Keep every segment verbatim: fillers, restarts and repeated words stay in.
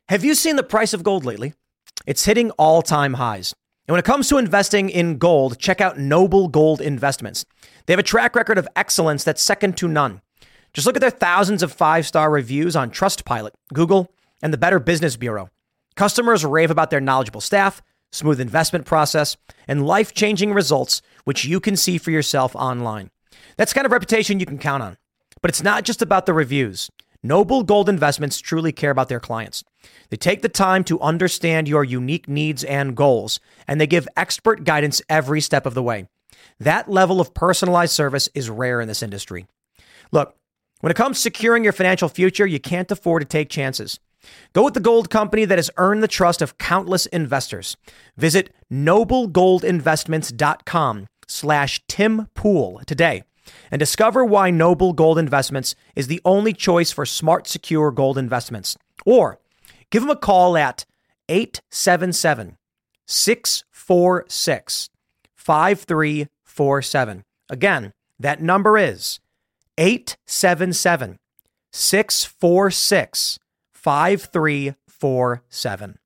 Have you seen the price of gold lately? It's hitting all-time highs. And when it comes to investing in gold, check out Noble Gold Investments. They have a track record of excellence that's second to none. Just look at their thousands of five-star reviews on Trustpilot, Google, and the Better Business Bureau. Customers rave about their knowledgeable staff, smooth investment process, and life-changing results, which you can see for yourself online. That's the kind of reputation you can count on. But it's not just about the reviews. Noble Gold Investments truly care about their clients. They take the time to understand your unique needs and goals, and they give expert guidance every step of the way. That level of personalized service is rare in this industry. Look, when it comes to securing your financial future, you can't afford to take chances. Go with the gold company that has earned the trust of countless investors. Visit noblegoldinvestments.com slash Tim Pool today and discover why Noble Gold Investments is the only choice for smart, secure gold investments. Or give them a call at eight seven seven, six four six, five three four seven. Again, that number is eight seven seven, six four six, five three four seven.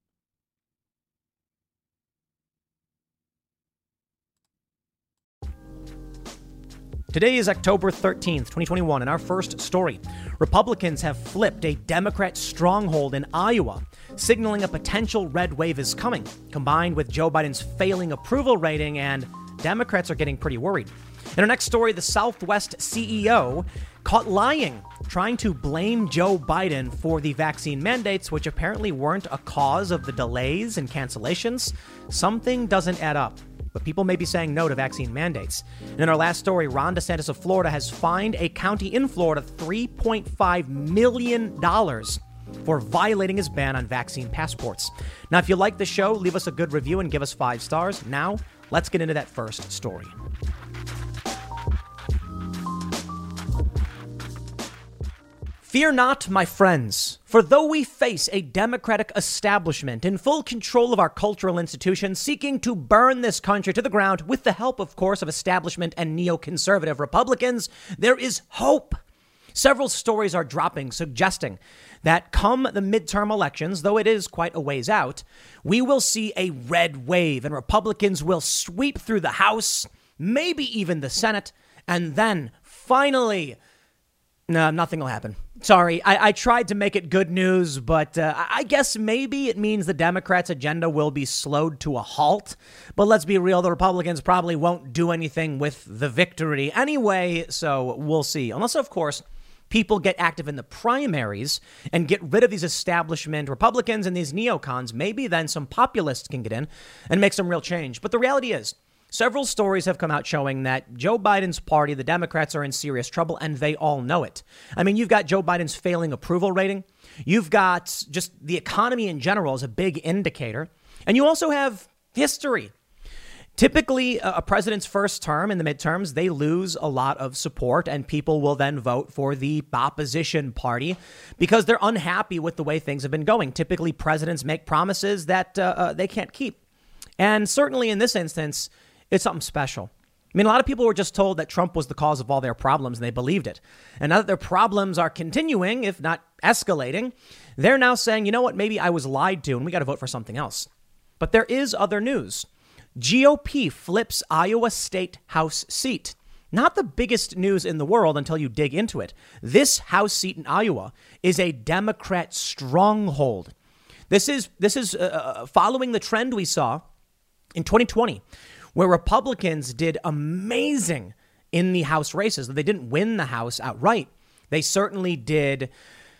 Today is October thirteenth, twenty twenty-one, and our first story. Republicans have flipped a Democrat stronghold in Iowa, signaling a potential red wave is coming, combined with Joe Biden's failing approval rating, and Democrats are getting pretty worried. In our next story, the Southwest C E O caught lying, trying to blame Joe Biden for the vaccine mandates, which apparently weren't a cause of the delays and cancellations. Something doesn't add up. But people may be saying no to vaccine mandates. And in our last story, Ron DeSantis of Florida has fined a county in Florida three point five million dollars for violating his ban on vaccine passports. Now, if you like the show, leave us a good review and give us five stars. Now, let's get into that first story. Fear not, my friends, for though we face a Democratic establishment in full control of our cultural institutions, seeking to burn this country to the ground with the help, of course, of establishment and neoconservative Republicans, there is hope. Several stories are dropping, suggesting that come the midterm elections, though it is quite a ways out, we will see a red wave and Republicans will sweep through the House, maybe even the Senate, and then finally, no, nothing will happen. Sorry, I, I tried to make it good news, but uh, I guess maybe it means the Democrats' agenda will be slowed to a halt. But let's be real, the Republicans probably won't do anything with the victory anyway, so we'll see. Unless, of course, people get active in the primaries and get rid of these establishment Republicans and these neocons, maybe then some populists can get in and make some real change. But the reality is, several stories have come out showing that Joe Biden's party, the Democrats, are in serious trouble, and they all know it. I mean, you've got Joe Biden's failing approval rating. You've got just the economy in general as a big indicator. And you also have history. Typically, a president's first term in the midterms, they lose a lot of support, and people will then vote for the opposition party because they're unhappy with the way things have been going. Typically, presidents make promises that uh, uh, they can't keep. And certainly in this instance, it's something special. I mean, a lot of people were just told that Trump was the cause of all their problems, and they believed it. And now that their problems are continuing, if not escalating, they're now saying, you know what, maybe I was lied to, and we got to vote for something else. But there is other news. G O P flips Iowa State House seat. Not the biggest news in the world until you dig into it. This House seat in Iowa is a Democrat stronghold. This is, this is uh, following the trend we saw in twenty twenty, where Republicans did amazing in the House races. They didn't win the House outright. They certainly did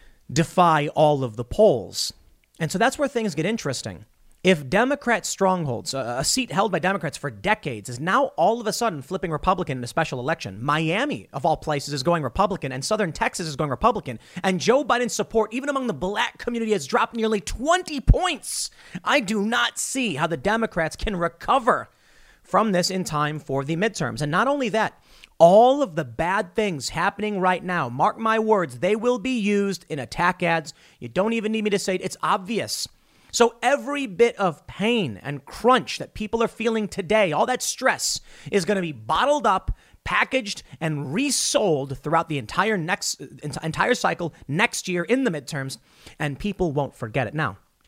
defy all of the polls. And so that's where things get interesting. If Democrat strongholds, a seat held by Democrats for decades, is now all of a sudden flipping Republican in a special election, Miami, of all places, is going Republican, and Southern Texas is going Republican, and Joe Biden's support, even among the black community, has dropped nearly twenty points. I do not see how the Democrats can recover from this in time for the midterms. And not only that, all of the bad things happening right now, mark my words, they will be used in attack ads. You don't even need me to say it. It's obvious. So every bit of pain and crunch that people are feeling today, all that stress is going to be bottled up, packaged, and resold throughout the entire next entire cycle next year in the midterms, and people won't forget it. Now,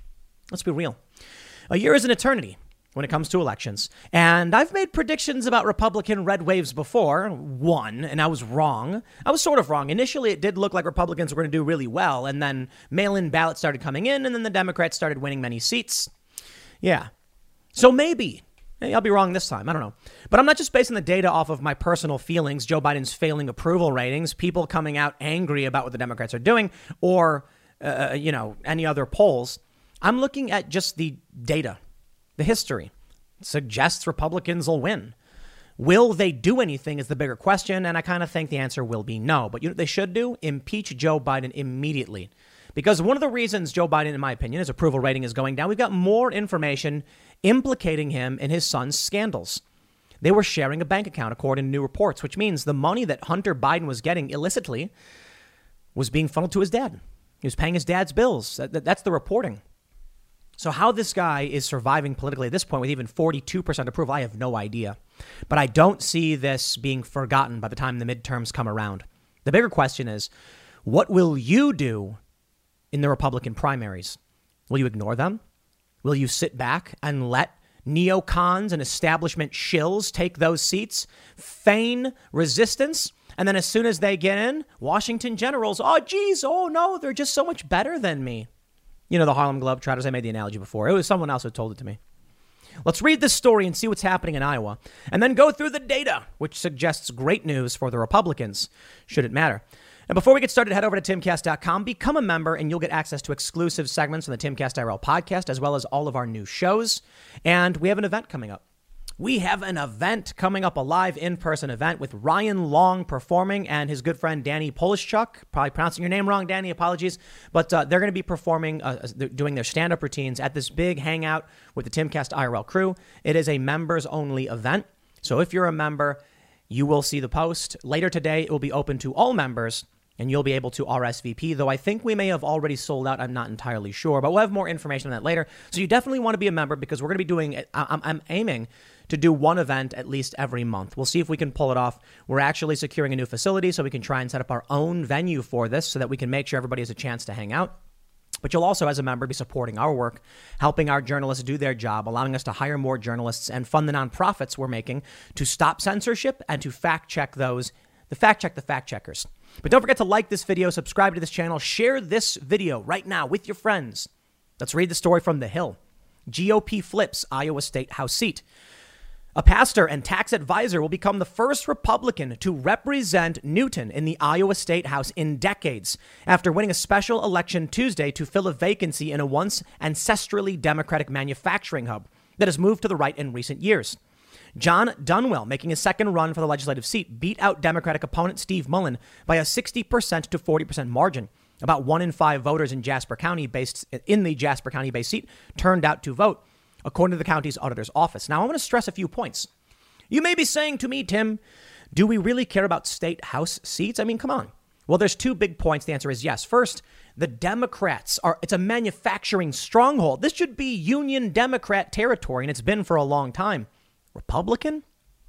Let's be real. A year is an eternity when it comes to elections. And I've made predictions about Republican red waves before, one, and I was wrong. I was sort of wrong. Initially, it did look like Republicans were going to do really well, and then mail-in ballots started coming in, and then the Democrats started winning many seats. Yeah. So maybe, maybe I'll be wrong this time. I don't know. But I'm not just basing the data off of my personal feelings, Joe Biden's failing approval ratings, people coming out angry about what the Democrats are doing, or, uh, you know, any other polls. I'm looking at just the data. The history suggests Republicans will win. Will they do anything is the bigger question, and I kind of think the answer will be no. But you know what they should do? Impeach Joe Biden immediately. Because one of the reasons Joe Biden, in my opinion, his approval rating is going down, we've got more information implicating him in his son's scandals. They were sharing a bank account, according to new reports, which means the money that Hunter Biden was getting illicitly was being funneled to his dad. He was paying his dad's bills. That's the reporting. So how this guy is surviving politically at this point with even forty-two percent approval, I have no idea. But I don't see this being forgotten by the time the midterms come around. The bigger question is, what will you do in the Republican primaries? Will you ignore them? Will you sit back and let neocons and establishment shills take those seats, feign resistance, and then as soon as they get in, Washington Generals, oh, geez, oh, no, they're just so much better than me. You know, the Harlem Globetrotters, I made the analogy before. It was someone else who told it to me. Let's read this story and see what's happening in Iowa, and then go through the data, which suggests great news for the Republicans, should it matter. And before we get started, head over to timcast dot com, become a member, and you'll get access to exclusive segments on the Timcast I R L podcast, as well as all of our new shows. And we have an event coming up. We have an event coming up, a live in-person event with Ryan Long performing and his good friend Danny Polishchuk. Probably pronouncing your name wrong, Danny. Apologies. But uh, they're going to be performing, uh, doing their stand-up routines at this big hangout with the Timcast I R L crew. It is a members-only event. So if you're a member, you will see the post. Later today, it will be open to all members, and you'll be able to R S V P, though I think we may have already sold out. I'm not entirely sure, but we'll have more information on that later. So you definitely want to be a member because we're going to be doing, I'm, I'm aiming to do one event at least every month. We'll see if we can pull it off. We're actually securing a new facility so we can try and set up our own venue for this so that we can make sure everybody has a chance to hang out. But you'll also, as a member, be supporting our work, helping our journalists do their job, allowing us to hire more journalists and fund the nonprofits we're making to stop censorship and to fact check those, the fact check the fact checkers. But don't forget to like this video, subscribe to this channel, share this video right now with your friends. Let's read the story from The Hill. G O P flips Iowa State House seat. A pastor and tax advisor will become the first Republican to represent Newton in the Iowa State House in decades after winning a special election Tuesday to fill a vacancy in a once ancestrally Democratic manufacturing hub that has moved to the right in recent years. John Dunwell, making his second run for the legislative seat, beat out Democratic opponent Steve Mullen by a sixty percent to forty percent margin. About one in five voters in Jasper County based in the Jasper County based seat turned out to vote, according to the county's auditor's office. Now, I want to stress a few points. You may be saying to me, Tim, do we really care about state house seats? I mean, come on. Well, there's two big points. The answer is yes. First, the Democrats are, it's a manufacturing stronghold. This should be Union Democrat territory, and it's been for a long time. Republican?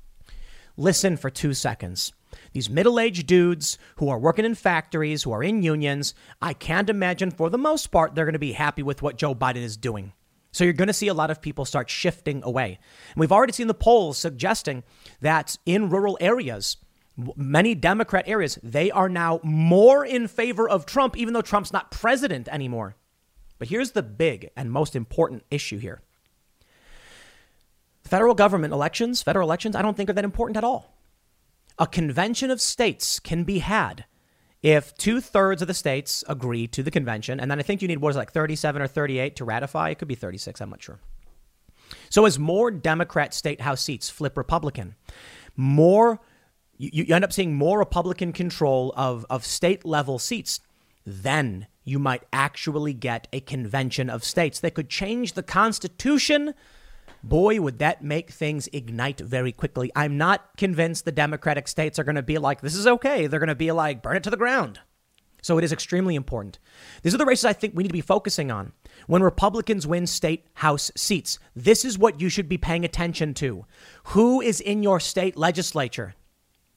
Listen for two seconds. These middle-aged dudes who are working in factories, who are in unions, I can't imagine for the most part they're going to be happy with what Joe Biden is doing. So you're going to see a lot of people start shifting away. And we've already seen the polls suggesting that in rural areas, many Democrat areas, they are now more in favor of Trump, even though Trump's not president anymore. But here's the big and most important issue here. Federal government elections, federal elections, I don't think are that important at all. A convention of states can be had if two thirds of the states agree to the convention. And then I think you need, what is it, like thirty-seven or thirty-eight to ratify? It could be thirty-six. I'm not sure. So as more Democrat state house seats flip Republican, more you, you end up seeing more Republican control of, of state level seats. Then you might actually get a convention of states that could change the Constitution. Boy, would that make things ignite very quickly. I'm not convinced the Democratic states are going to be like, this is okay. They're going to be like, burn it to the ground. So it is extremely important. These are the races I think we need to be focusing on. When Republicans win state house seats, this is what you should be paying attention to. Who is in your state legislature?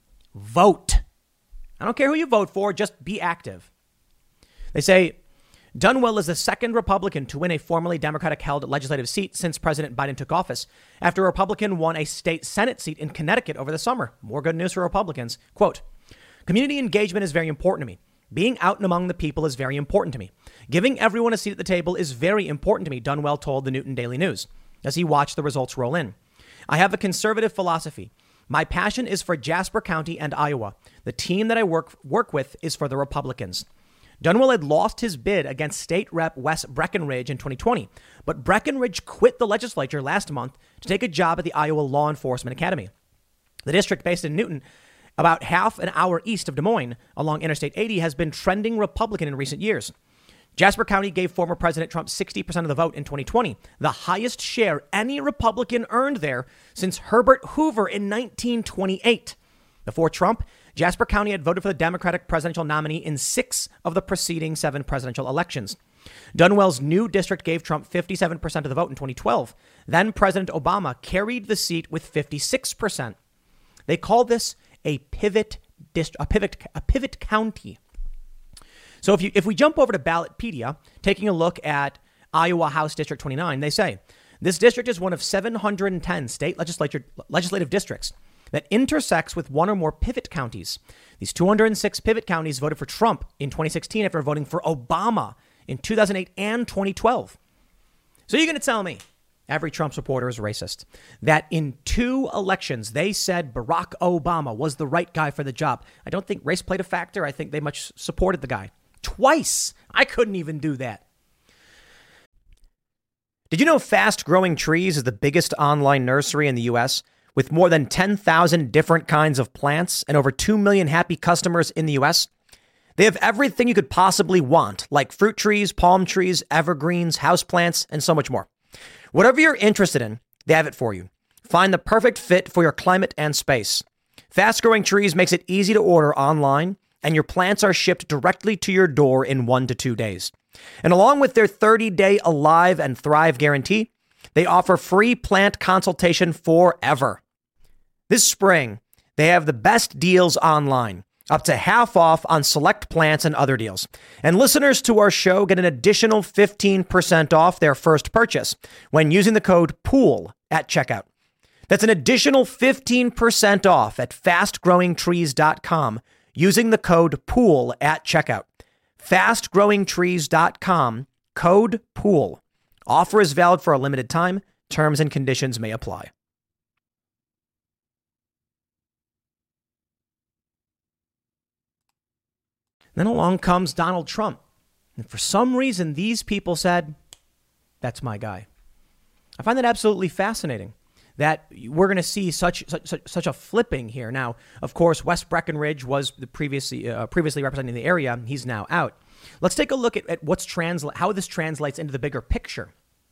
Vote. I don't care who you vote for. Just be active. They say Dunwell is the second Republican to win a formerly Democratic-held legislative seat since President Biden took office, after a Republican won a state Senate seat in Connecticut over the summer. More good news for Republicans. Quote, community engagement is very important to me. Being out and among the people is very important to me. Giving everyone a seat at the table is very important to me, Dunwell told the Newton Daily News as he watched the results roll in. I have a conservative philosophy. My passion is for Jasper County and Iowa. The team that I work work with is for the Republicans. Dunwell had lost his bid against State Rep Wes Breckinridge in twenty twenty, but Breckinridge quit the legislature last month to take a job at the Iowa Law Enforcement Academy. The district, based in Newton, about half an hour east of Des Moines along Interstate eighty, has been trending Republican in recent years. Jasper County gave former President Trump sixty percent of the vote in twenty twenty, the highest share any Republican earned there since Herbert Hoover in nineteen twenty-eight. Before Trump, Jasper County had voted for the Democratic presidential nominee in six of the preceding seven presidential elections. Dunwell's new district gave Trump fifty-seven percent of the vote in twenty twelve. Then President Obama carried the seat with fifty-six percent. They call this a pivot dist- a pivot a pivot county. So if you if we jump over to Ballotpedia, taking a look at Iowa House District twenty-nine, they say this district is one of seven hundred ten state legislature legislative districts that intersects with one or more pivot counties. These two hundred six pivot counties voted for Trump in twenty sixteen after voting for Obama in two thousand eight and twenty twelve. So you're going to tell me every Trump supporter is racist, that in two elections, they said Barack Obama was the right guy for the job. I don't think race played a factor. I think they much supported the guy. Twice. I couldn't even do that. Did you know Fast Growing Trees is the biggest online nursery in the U S with more than ten thousand different kinds of plants and over two million happy customers in the U S? They have everything you could possibly want, like fruit trees, palm trees, evergreens, houseplants, and so much more. Whatever you're interested in, they have it for you. Find the perfect fit for your climate and space. Fast Growing Trees makes it easy to order online, and your plants are shipped directly to your door in one to two days. And along with their thirty-day Alive and Thrive guarantee, they offer free plant consultation forever. This spring, they have the best deals online, up to half off on select plants and other deals. And listeners to our show get an additional fifteen percent off their first purchase when using the code POOL at checkout. That's an additional fifteen percent off at fast growing trees dot com using the code POOL at checkout. fast growing trees dot com, code POOL. Offer is valid for a limited time. Terms and conditions may apply. Then along comes Donald Trump. And for some reason, these people said, that's my guy. I find that absolutely fascinating that we're going to see such, such such a flipping here. Now, of course, Wes Breckinridge was the previously uh, previously representing the area. He's now out. Let's take a look at, at what's transla- how this translates into the bigger picture.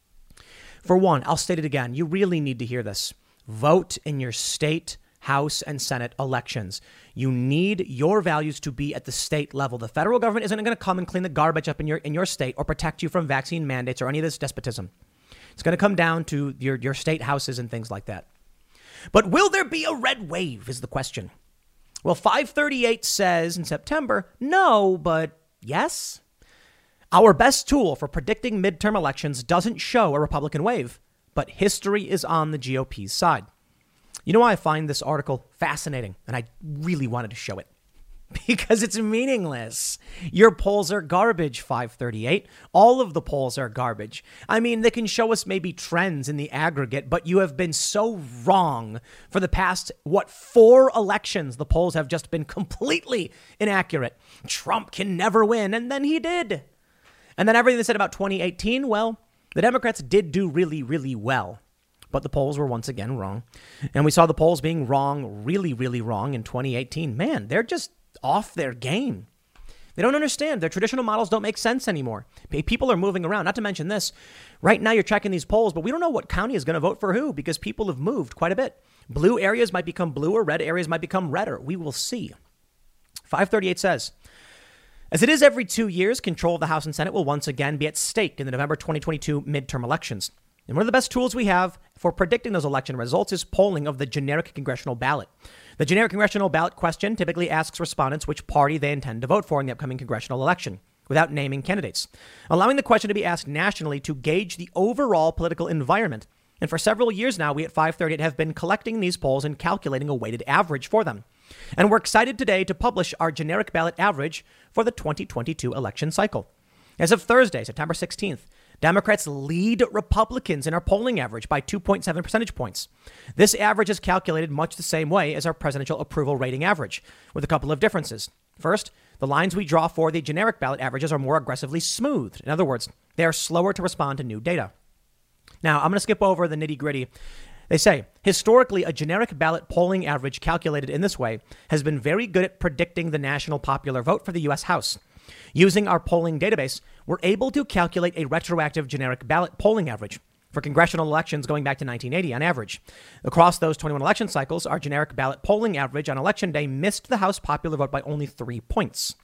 For one, I'll state it again. You really need to hear this. Vote in your state, House, and Senate elections. You need your values to be at the state level. The federal government isn't going to come and clean the garbage up in your in your state or protect you from vaccine mandates or any of this despotism. It's going to come down to your, your state houses and things like that. But will there be a red wave is the question. Well, five thirty-eight says in September, no, but yes. Our best tool for predicting midterm elections doesn't show a Republican wave, but history is on the G O P's side. You know why I find this article fascinating? And I really wanted to show it. Because it's meaningless. Your polls are garbage, five thirty-eight. All of the polls are garbage. I mean, they can show us maybe trends in the aggregate, but you have been so wrong for the past, what, four elections. The polls have just been completely inaccurate. Trump can never win, and then he did. And then everything they said about twenty eighteen, well, the Democrats did do really, really well. But the polls were once again wrong. And we saw the polls being wrong, really, really wrong in twenty eighteen. Man, they're just off their game. They don't understand. Their traditional models don't make sense anymore. People are moving around. Not to mention this. Right now, you're checking these polls, but we don't know what county is going to vote for who because people have moved quite a bit. Blue areas might become bluer. Red areas might become redder. We will see. five thirty-eight says, as it is every two years, control of the House and Senate will once again be at stake in the November twenty twenty-two midterm elections. And one of the best tools we have for predicting those election results is polling of the generic congressional ballot. The generic congressional ballot question typically asks respondents which party they intend to vote for in the upcoming congressional election. without naming candidates, allowing the question to be asked nationally to gauge the overall political environment. And for several years now, we at five thirty have been collecting these polls and calculating a weighted average for them. And we're excited today to publish our generic ballot average for the twenty twenty-two election cycle. As of Thursday, September sixteenth, Democrats lead Republicans in our polling average by two point seven percentage points. This average is calculated much the same way as our presidential approval rating average, with a couple of differences. First, the lines we draw for the generic ballot averages are more aggressively smoothed. In other words, they are slower to respond to new data. Now, I'm going to skip over the nitty gritty. They say, historically, a generic ballot polling average calculated in this way has been very good at predicting the national popular vote for the U S House. Using our polling database, we're able to calculate a retroactive generic ballot polling average for congressional elections going back to nineteen eighty on average. Across those twenty-one election cycles, our generic ballot polling average on election day missed the House popular vote by only three points.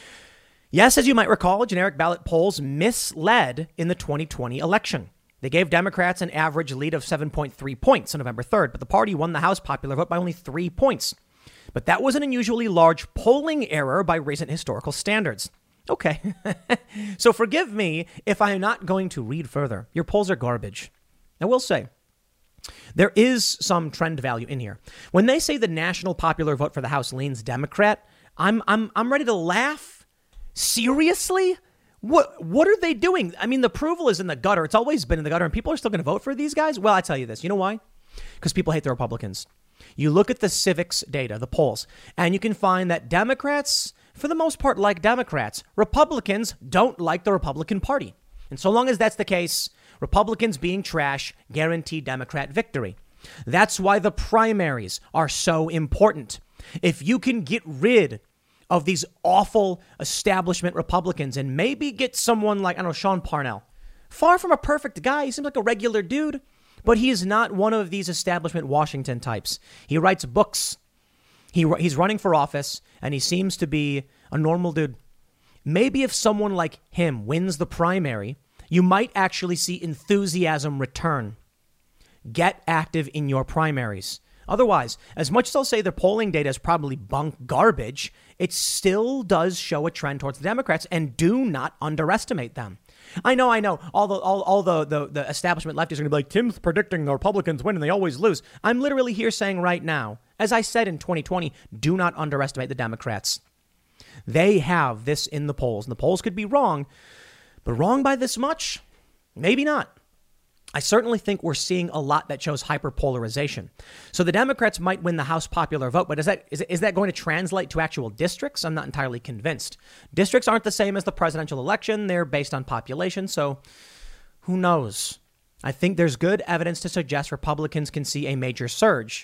Yes, as you might recall, generic ballot polls misled in the twenty twenty election. They gave Democrats an average lead of seven point three points on November third, but the party won the House popular vote by only three points. But that was an unusually large polling error by recent historical standards. Okay, so forgive me if I am not going to read further. Your polls are garbage. I will say, there is some trend value in here. When they say the national popular vote for the House leans Democrat, I'm I'm I'm ready to laugh. Seriously? What what are they doing? I mean, the approval is in the gutter. It's always been in the gutter, and people are still going to vote for these guys? Well, I tell you this. You know why? Because people hate the Republicans. You look at the civics data, the polls, and you can find that Democrats, for the most part, like Democrats. Republicans don't like the Republican Party. And so long as that's the case, Republicans being trash guarantee Democrat victory. That's why the primaries are so important. If you can get rid of these awful establishment Republicans and maybe get someone like, I don't know, Sean Parnell, far from a perfect guy. He seems like a regular dude, but he is not one of these establishment Washington types. He writes books. He He's running for office, and he seems to be a normal dude. Maybe if someone like him wins the primary, you might actually see enthusiasm return. Get active in your primaries. Otherwise, as much as I'll say the polling data is probably bunk garbage, it still does show a trend towards the Democrats, and do not underestimate them. I know, I know, all the all, all the, the, the establishment leftists are going to be like, Tim's predicting the Republicans win and they always lose. I'm literally here saying right now, as I said in twenty twenty, do not underestimate the Democrats. They have this in the polls, and the polls could be wrong, but wrong by this much? Maybe not. I certainly think we're seeing a lot that shows hyperpolarization. So the Democrats might win the House popular vote, but is that is, is that going to translate to actual districts? I'm not entirely convinced. Districts aren't the same as the presidential election. They're based on population, so who knows? I think there's good evidence to suggest Republicans can see a major surge.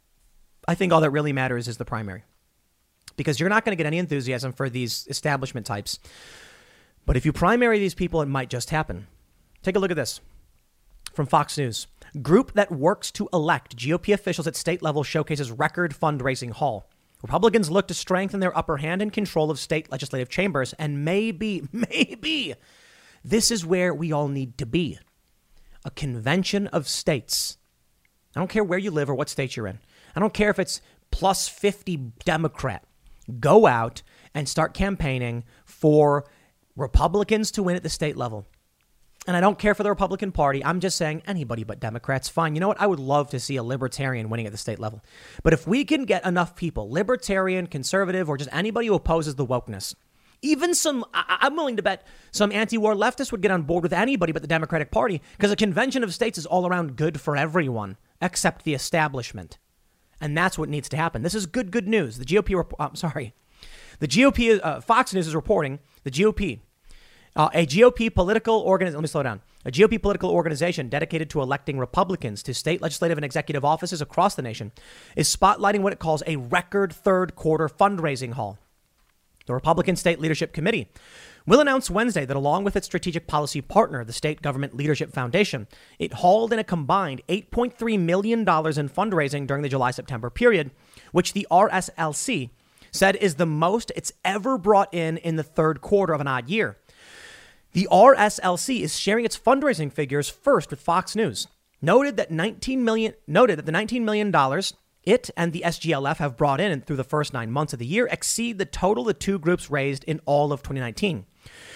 I think all that really matters is the primary, because you're not going to get any enthusiasm for these establishment types. But if you primary these people, it might just happen. Take a look at this. From Fox News, group that works to elect G O P officials at state level showcases record fundraising haul. Republicans look to strengthen their upper hand and control of state legislative chambers. And maybe, maybe this is where we all need to be. A convention of states. I don't care where you live or what state you're in. I don't care if it's plus fifty Democrat. Go out and start campaigning for Republicans to win at the state level. And I don't care for the Republican Party. I'm just saying anybody but Democrats, fine. You know what? I would love to see a libertarian winning at the state level. But if we can get enough people, libertarian, conservative, or just anybody who opposes the wokeness, even some, I- I'm willing to bet some anti-war leftists would get on board with anybody but the Democratic Party, because a convention of states is all around good for everyone except the establishment. And that's what needs to happen. This is good, good news. The G O P, rep- I'm sorry. The G O P, uh, Fox News is reporting the G O P, Uh, a G O P political organization, let me slow down. A G O P political organization dedicated to electing Republicans to state legislative and executive offices across the nation is spotlighting what it calls a record third quarter fundraising haul. The Republican State Leadership Committee will announce Wednesday that along with its strategic policy partner, the State Government Leadership Foundation, it hauled in a combined eight point three million dollars in fundraising during the July-September period, which the R S L C said is the most it's ever brought in in the third quarter of an odd year. The R S L C is sharing its fundraising figures first with Fox News. Noted that nineteen million dollars noted that the nineteen million dollars it and the S G L F have brought in through the first nine months of the year exceed the total the two groups raised in all of twenty nineteen.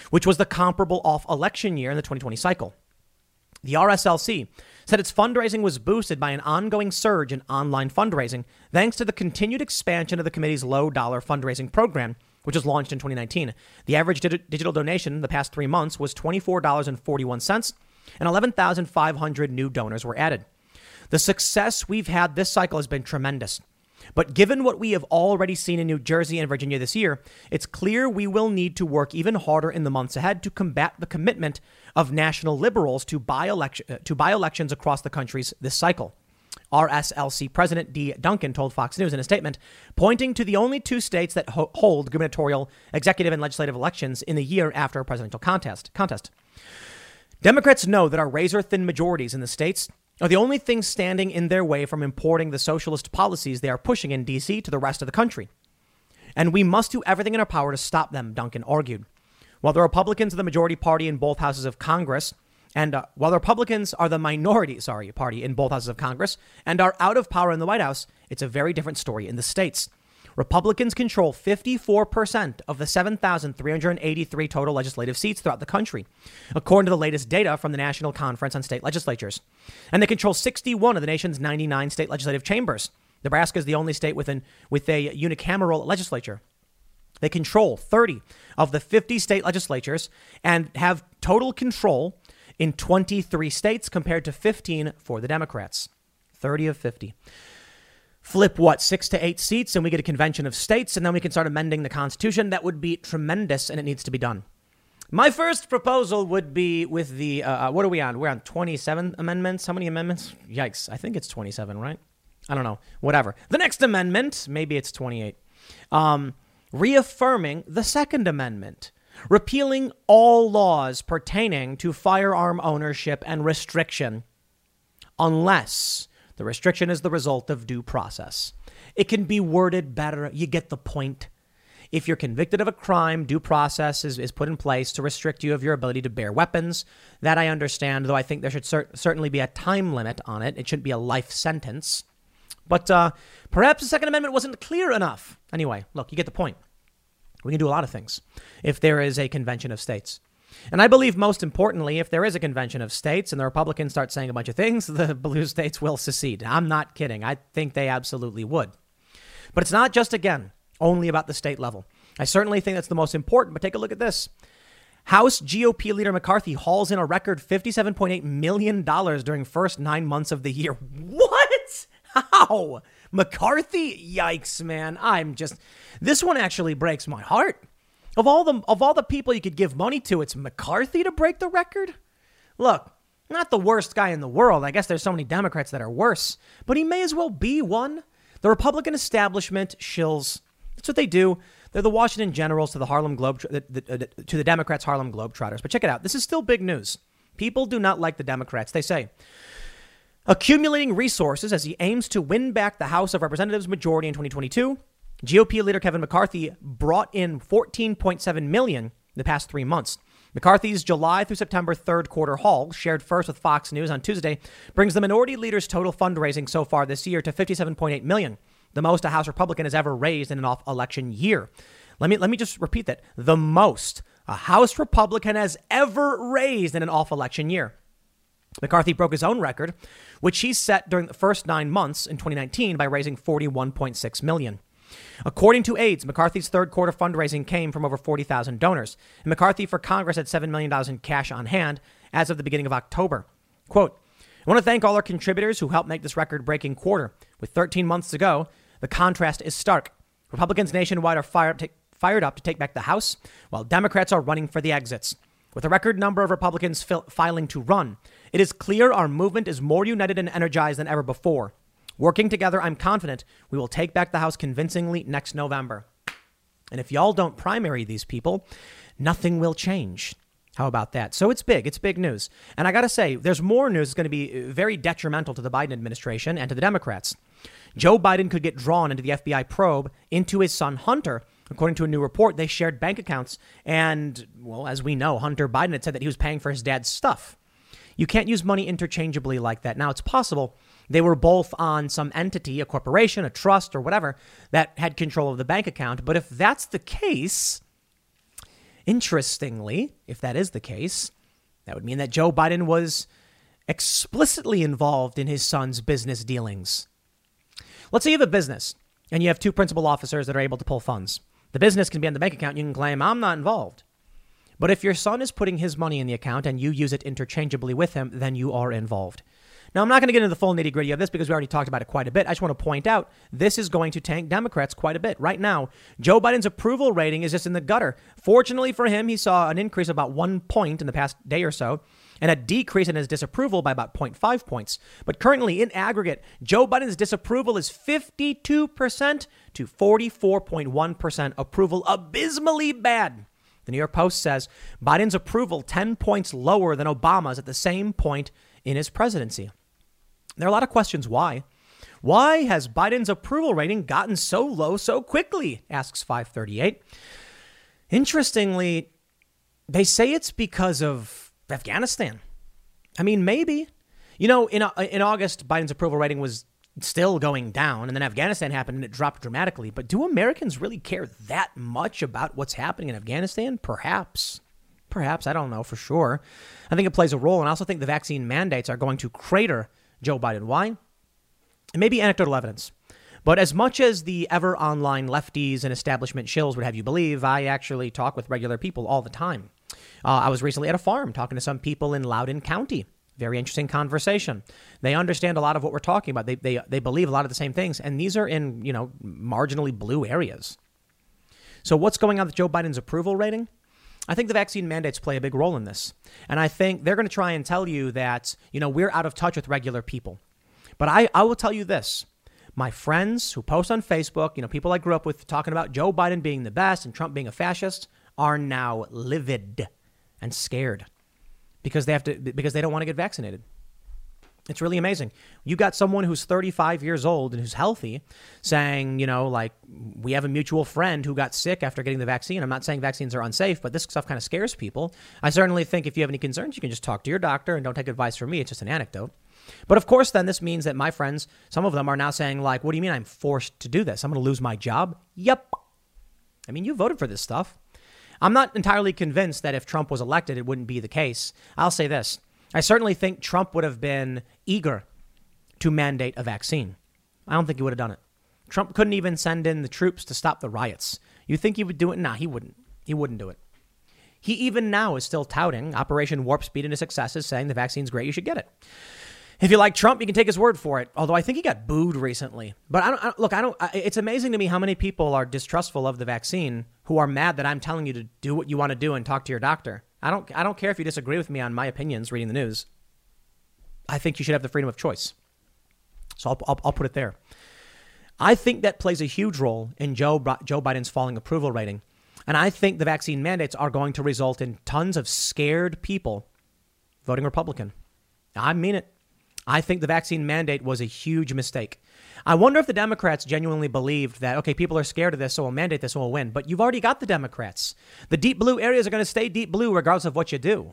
which was the comparable off-election year in the twenty twenty cycle. The R S L C said its fundraising was boosted by an ongoing surge in online fundraising, thanks to the continued expansion of the committee's low-dollar fundraising program, which was launched in twenty nineteen. The average dig- digital donation in the past three months was twenty-four dollars and forty-one cents, and eleven thousand five hundred new donors were added. The success we've had this cycle has been tremendous. But given what we have already seen in New Jersey and Virginia this year, it's clear we will need to work even harder in the months ahead to combat the commitment of national liberals to by-election, to by-elections across the countries this cycle. R S L C President Dee Duncan told Fox News in a statement, pointing to the only two states that ho- hold gubernatorial, executive, and legislative elections in the year after a presidential contest. contest. Democrats know that our razor-thin majorities in the states are the only things standing in their way from importing the socialist policies they are pushing in D C to the rest of the country. And we must do everything in our power to stop them, Duncan argued. While the Republicans are the majority party in both houses of Congress, and uh, while the Republicans are the minority, sorry, party in both houses of Congress and are out of power in the White House, it's a very different story in the states. Republicans control fifty-four percent of the seven thousand three hundred eighty-three total legislative seats throughout the country, according to the latest data from the National Conference on State Legislatures. And they control sixty-one of the nation's ninety-nine state legislative chambers. Nebraska is the only state with, an, with a unicameral legislature. They control thirty of the fifty state legislatures and have total control in twenty-three states compared to fifteen for the Democrats. thirty of fifty. Flip, what, six to eight seats and we get a convention of states and then we can start amending the Constitution. That would be tremendous and it needs to be done. My first proposal would be with the, uh, what are we on? We're on twenty-seven amendments. How many amendments? Yikes. I think it's twenty-seven, right? I don't know. Whatever. The next amendment, maybe it's twenty-eight. Um, reaffirming the Second Amendment. Repealing all laws pertaining to firearm ownership and restriction, unless the restriction is the result of due process. It can be worded better. You get the point. If you're convicted of a crime, due process is, is put in place to restrict you of your ability to bear weapons. That I understand, though I think there should cer- certainly be a time limit on it. It shouldn't be a life sentence. But uh, perhaps the Second Amendment wasn't clear enough. Anyway, look, you get the point. We can do a lot of things if there is a convention of states. And I believe most importantly, if there is a convention of states and the Republicans start saying a bunch of things, the blue states will secede. I'm not kidding. I think they absolutely would. But it's not just, again, only about the state level. I certainly think that's the most important, but take a look at this. House G O P leader McCarthy hauls in a record fifty-seven point eight million dollars during first nine months of the year. What? How? McCarthy? Yikes, man. I'm just, this one actually breaks my heart. Of all the of all the people you could give money to, it's McCarthy to break the record? Look, not the worst guy in the world. I guess there's so many Democrats that are worse, but he may as well be one. The Republican establishment shills. That's what they do. They're the Washington Generals to the Harlem Globe the, the, to the Democrats' Harlem Globetrotters. But check it out. This is still big news. People do not like the Democrats. They say accumulating resources as he aims to win back the House of Representatives majority in twenty twenty-two. G O P leader Kevin McCarthy brought in fourteen point seven million dollars in the past three months. McCarthy's July through September third quarter haul, shared first with Fox News on Tuesday, brings the minority leader's total fundraising so far this year to fifty-seven point eight million dollars, the most a House Republican has ever raised in an off-election year. Let me let me just repeat that. The most a House Republican has ever raised in an off-election year. McCarthy broke his own record, which he set during the first nine months in twenty nineteen by raising forty-one point six million dollars. According to AIDS, McCarthy's third quarter fundraising came from over forty thousand donors. And McCarthy for Congress had seven million dollars in cash on hand as of the beginning of October. Quote, I want to thank all our contributors who helped make this record-breaking quarter. With thirteen months to go, the contrast is stark. Republicans nationwide are fired up, to, fired up to take back the House, while Democrats are running for the exits. With a record number of Republicans fil- filing to run, it is clear our movement is more united and energized than ever before. Working together, I'm confident we will take back the House convincingly next November. And if y'all don't primary these people, nothing will change. How about that? So it's big. It's big news. And I got to say, there's more news that's going to be very detrimental to the Biden administration and to the Democrats. Joe Biden could get drawn into the F B I probe into his son, Hunter. According to a new report, they shared bank accounts. And, well, as we know, Hunter Biden had said that he was paying for his dad's stuff. You can't use money interchangeably like that. Now, it's possible they were both on some entity, a corporation, a trust, or whatever, that had control of the bank account. But if that's the case, Interestingly, if that is the case, that would mean that Joe Biden was explicitly involved in his son's business dealings. Let's say you have a business and you have two principal officers that are able to pull funds. The business can be on the bank account. You can claim, I'm not involved. But if your son is putting his money in the account and you use it interchangeably with him, then you are involved. Now, I'm not going to get into the full nitty gritty of this because we already talked about it quite a bit. I just want to point out this is going to tank Democrats quite a bit. Right now, Joe Biden's approval rating is just in the gutter. Fortunately for him, he saw an increase of about one point in the past day or so and a decrease in his disapproval by about zero point five points. But currently, in aggregate, Joe Biden's disapproval is fifty-two percent to forty-four point one percent approval, abysmally bad. The New York Post says Biden's approval ten points lower than Obama's at the same point in his presidency. There are a lot of questions why. Why has Biden's approval rating gotten so low so quickly, asks five thirty-eight. Interestingly, they say it's because of Afghanistan. I mean, maybe. You know, in in August, Biden's approval rating was still going down, and then Afghanistan happened and it dropped dramatically. But do Americans really care that much about what's happening in Afghanistan? Perhaps. Perhaps. I don't know for sure. I think it plays a role. And I also think the vaccine mandates are going to crater Joe Biden. Why? It may be anecdotal evidence. But as much as the ever online lefties and establishment shills would have you believe, I actually talk with regular people all the time. Uh, I was recently at a farm talking to some people in Loudoun County. Very interesting conversation. They understand a lot of what we're talking about. They, they, they believe a lot of the same things. And these are in, you know, marginally blue areas. So what's going on with Joe Biden's approval rating? I think the vaccine mandates play a big role in this. And I think they're going to try and tell you that, you know, we're out of touch with regular people. But I, I will tell you this. My friends who post on Facebook, you know, people I grew up with talking about Joe Biden being the best and Trump being a fascist are now livid and scared because they have to because they don't want to get vaccinated. It's really amazing. You got someone who's thirty-five years old and who's healthy saying, you know, like, we have a mutual friend who got sick after getting the vaccine. I'm not saying vaccines are unsafe, but this stuff kind of scares people. I certainly think if you have any concerns, you can just talk to your doctor and don't take advice from me. It's just an anecdote. But of course, then this means that my friends, some of them are now saying, like, what do you mean I'm forced to do this? I'm going to lose my job? Yep. I mean, you voted for this stuff. I'm not entirely convinced that if Trump was elected, it wouldn't be the case. I'll say this. I certainly think Trump would have been eager to mandate a vaccine. I don't think he would have done it. Trump couldn't even send in the troops to stop the riots. You think he would do it? Nah, he wouldn't. He wouldn't do it. He even now is still touting Operation Warp Speed and his successes, saying the vaccine's great, you should get it. If you like Trump, you can take his word for it. Although I think he got booed recently. But I don't, I don't look, I don't, I, it's amazing to me how many people are distrustful of the vaccine who are mad that I'm telling you to do what you want to do and talk to your doctor. I don't, I don't care if you disagree with me on my opinions reading the news. I think you should have the freedom of choice. So I'll, I'll, I'll put it there. I think that plays a huge role in Joe, Joe Biden's falling approval rating. And I think the vaccine mandates are going to result in tons of scared people voting Republican. I mean it. I think the vaccine mandate was a huge mistake. I wonder if the Democrats genuinely believed that, okay, people are scared of this, so we'll mandate this and we'll win. But you've already got the Democrats. The deep blue areas are going to stay deep blue regardless of what you do.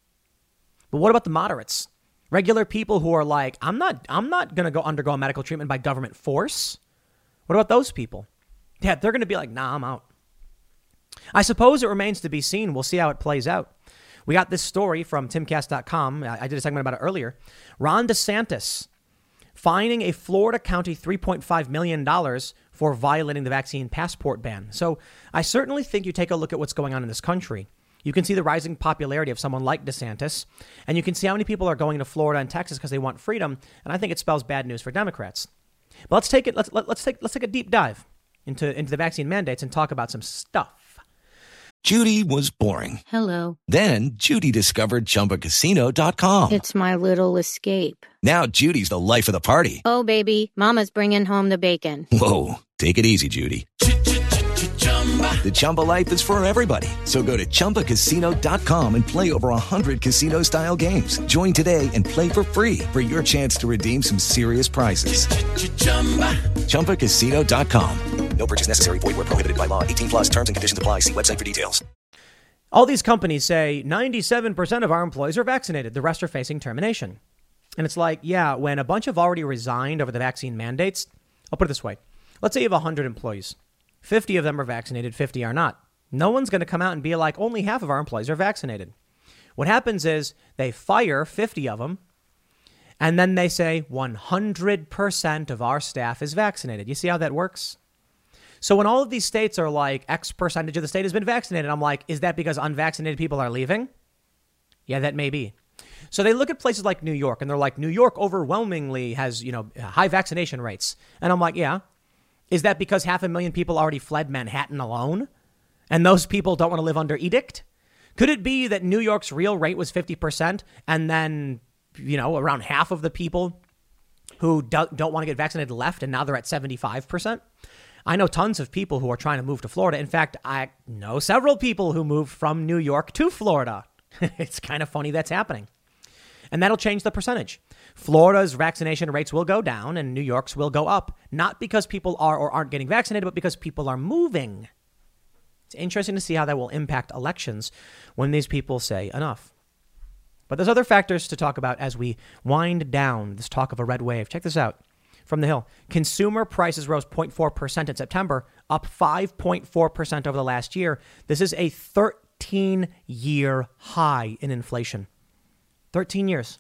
But what about the moderates? Regular people who are like, I'm not I'm not going to go undergo medical treatment by government force. What about those people? Yeah, they're going to be like, nah, I'm out. I suppose it remains to be seen. We'll see how it plays out. We got this story from timcast dot com. I did a segment about it earlier. Ron DeSantis fining a Florida county three point five million dollars for violating the vaccine passport ban. So I certainly think you take a look at what's going on in this country. You can see the rising popularity of someone like DeSantis, and you can see how many people are going to Florida and Texas because they want freedom. And I think it spells bad news for Democrats. But let's take it. Let's let, let's take let's take a deep dive into into the vaccine mandates and talk about some stuff. Judy was boring. Hello. Then Judy discovered Chumba Casino dot com. It's my little escape. Now Judy's the life of the party. Oh, baby, mama's bringing home the bacon. Whoa, take it easy, Judy. The Chumba life is for everybody. So go to Chumba Casino dot com and play over one hundred casino-style games. Join today and play for free for your chance to redeem some serious prizes. Chumba Casino dot com. No purchase necessary. Void where prohibited by law. eighteen plus terms and conditions apply. See website for details. All these companies say ninety-seven percent of our employees are vaccinated. The rest are facing termination. And it's like, yeah, when a bunch have already resigned over the vaccine mandates, I'll put it this way. Let's say you have one hundred employees. fifty of them are vaccinated, fifty are not. No one's going to come out and be like, only half of our employees are vaccinated. What happens is they fire fifty of them, and then they say one hundred percent of our staff is vaccinated. You see how that works? So when all of these states are like, X percentage of the state has been vaccinated, I'm like, is that because unvaccinated people are leaving? Yeah, that may be. So they look at places like New York, and they're like, New York overwhelmingly has, you know, high vaccination rates. And I'm like, yeah. Is that because half a million people already fled Manhattan alone? And those people don't want to live under edict? Could it be that New York's real rate was fifty percent, and then, you know, around half of the people who do- don't want to get vaccinated left, and now they're at seventy-five percent? I know tons of people who are trying to move to Florida. In fact, I know several people who moved from New York to Florida. It's kind of funny that's happening. And that'll change the percentage. Florida's vaccination rates will go down and New York's will go up. Not because people are or aren't getting vaccinated, but because people are moving. It's interesting to see how that will impact elections when these people say enough. But there's other factors to talk about as we wind down this talk of a red wave. Check this out. From the Hill, consumer prices rose zero point four percent in September, up five point four percent over the last year. This is a thirteen-year high in inflation. thirteen years.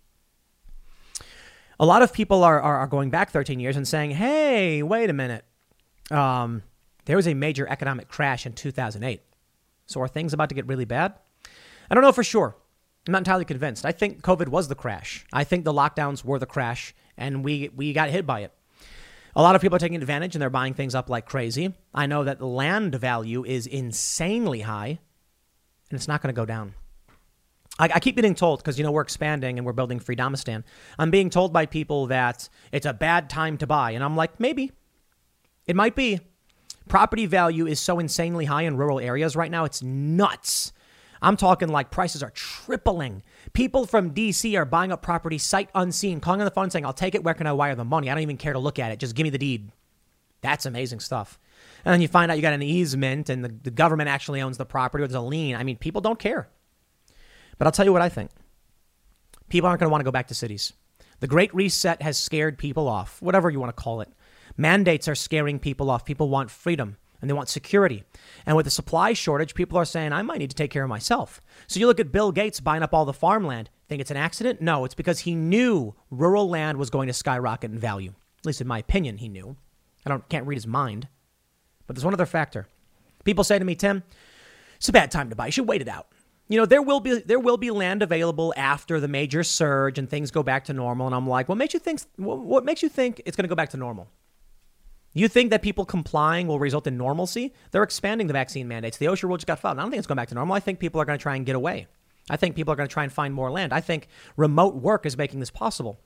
A lot of people are, are, are going back thirteen years and saying, hey, wait a minute. Um, there was a major economic crash in two thousand eight. So are things about to get really bad? I don't know for sure. I'm not entirely convinced. I think COVID was the crash. I think the lockdowns were the crash, and we we got hit by it. A lot of people are taking advantage, and they're buying things up like crazy. I know that the land value is insanely high, and it's not going to go down. I, I keep getting told, because, you know, we're expanding and we're building Freedomistan. I'm being told by people that it's a bad time to buy, and I'm like, maybe. It might be. Property value is so insanely high in rural areas right now. It's nuts. I'm talking like prices are tripling. People from D C are buying up property sight unseen, calling on the phone saying, I'll take it. Where can I wire the money? I don't even care to look at it. Just give me the deed. That's amazing stuff. And then you find out you got an easement and the, the government actually owns the property or there's a lien. I mean, people don't care. But I'll tell you what I think. People aren't going to want to go back to cities. The Great Reset has scared people off, whatever you want to call it. Mandates are scaring people off. People want freedom. And they want security. And with the supply shortage, people are saying, I might need to take care of myself. So you look at Bill Gates buying up all the farmland. Think it's an accident? No, it's because he knew rural land was going to skyrocket in value. At least in my opinion, he knew. I don't can't read his mind. But there's one other factor. People say to me, Tim, it's a bad time to buy. You should wait it out. You know, there will be there will be land available after the major surge and things go back to normal. And I'm like, what makes you think, what makes you think it's going to go back to normal? You think that people complying will result in normalcy? They're expanding the vaccine mandates. The OSHA rule just got filed. I don't think it's going back to normal. I think people are going to try and get away. I think people are going to try and find more land. I think remote work is making this possible.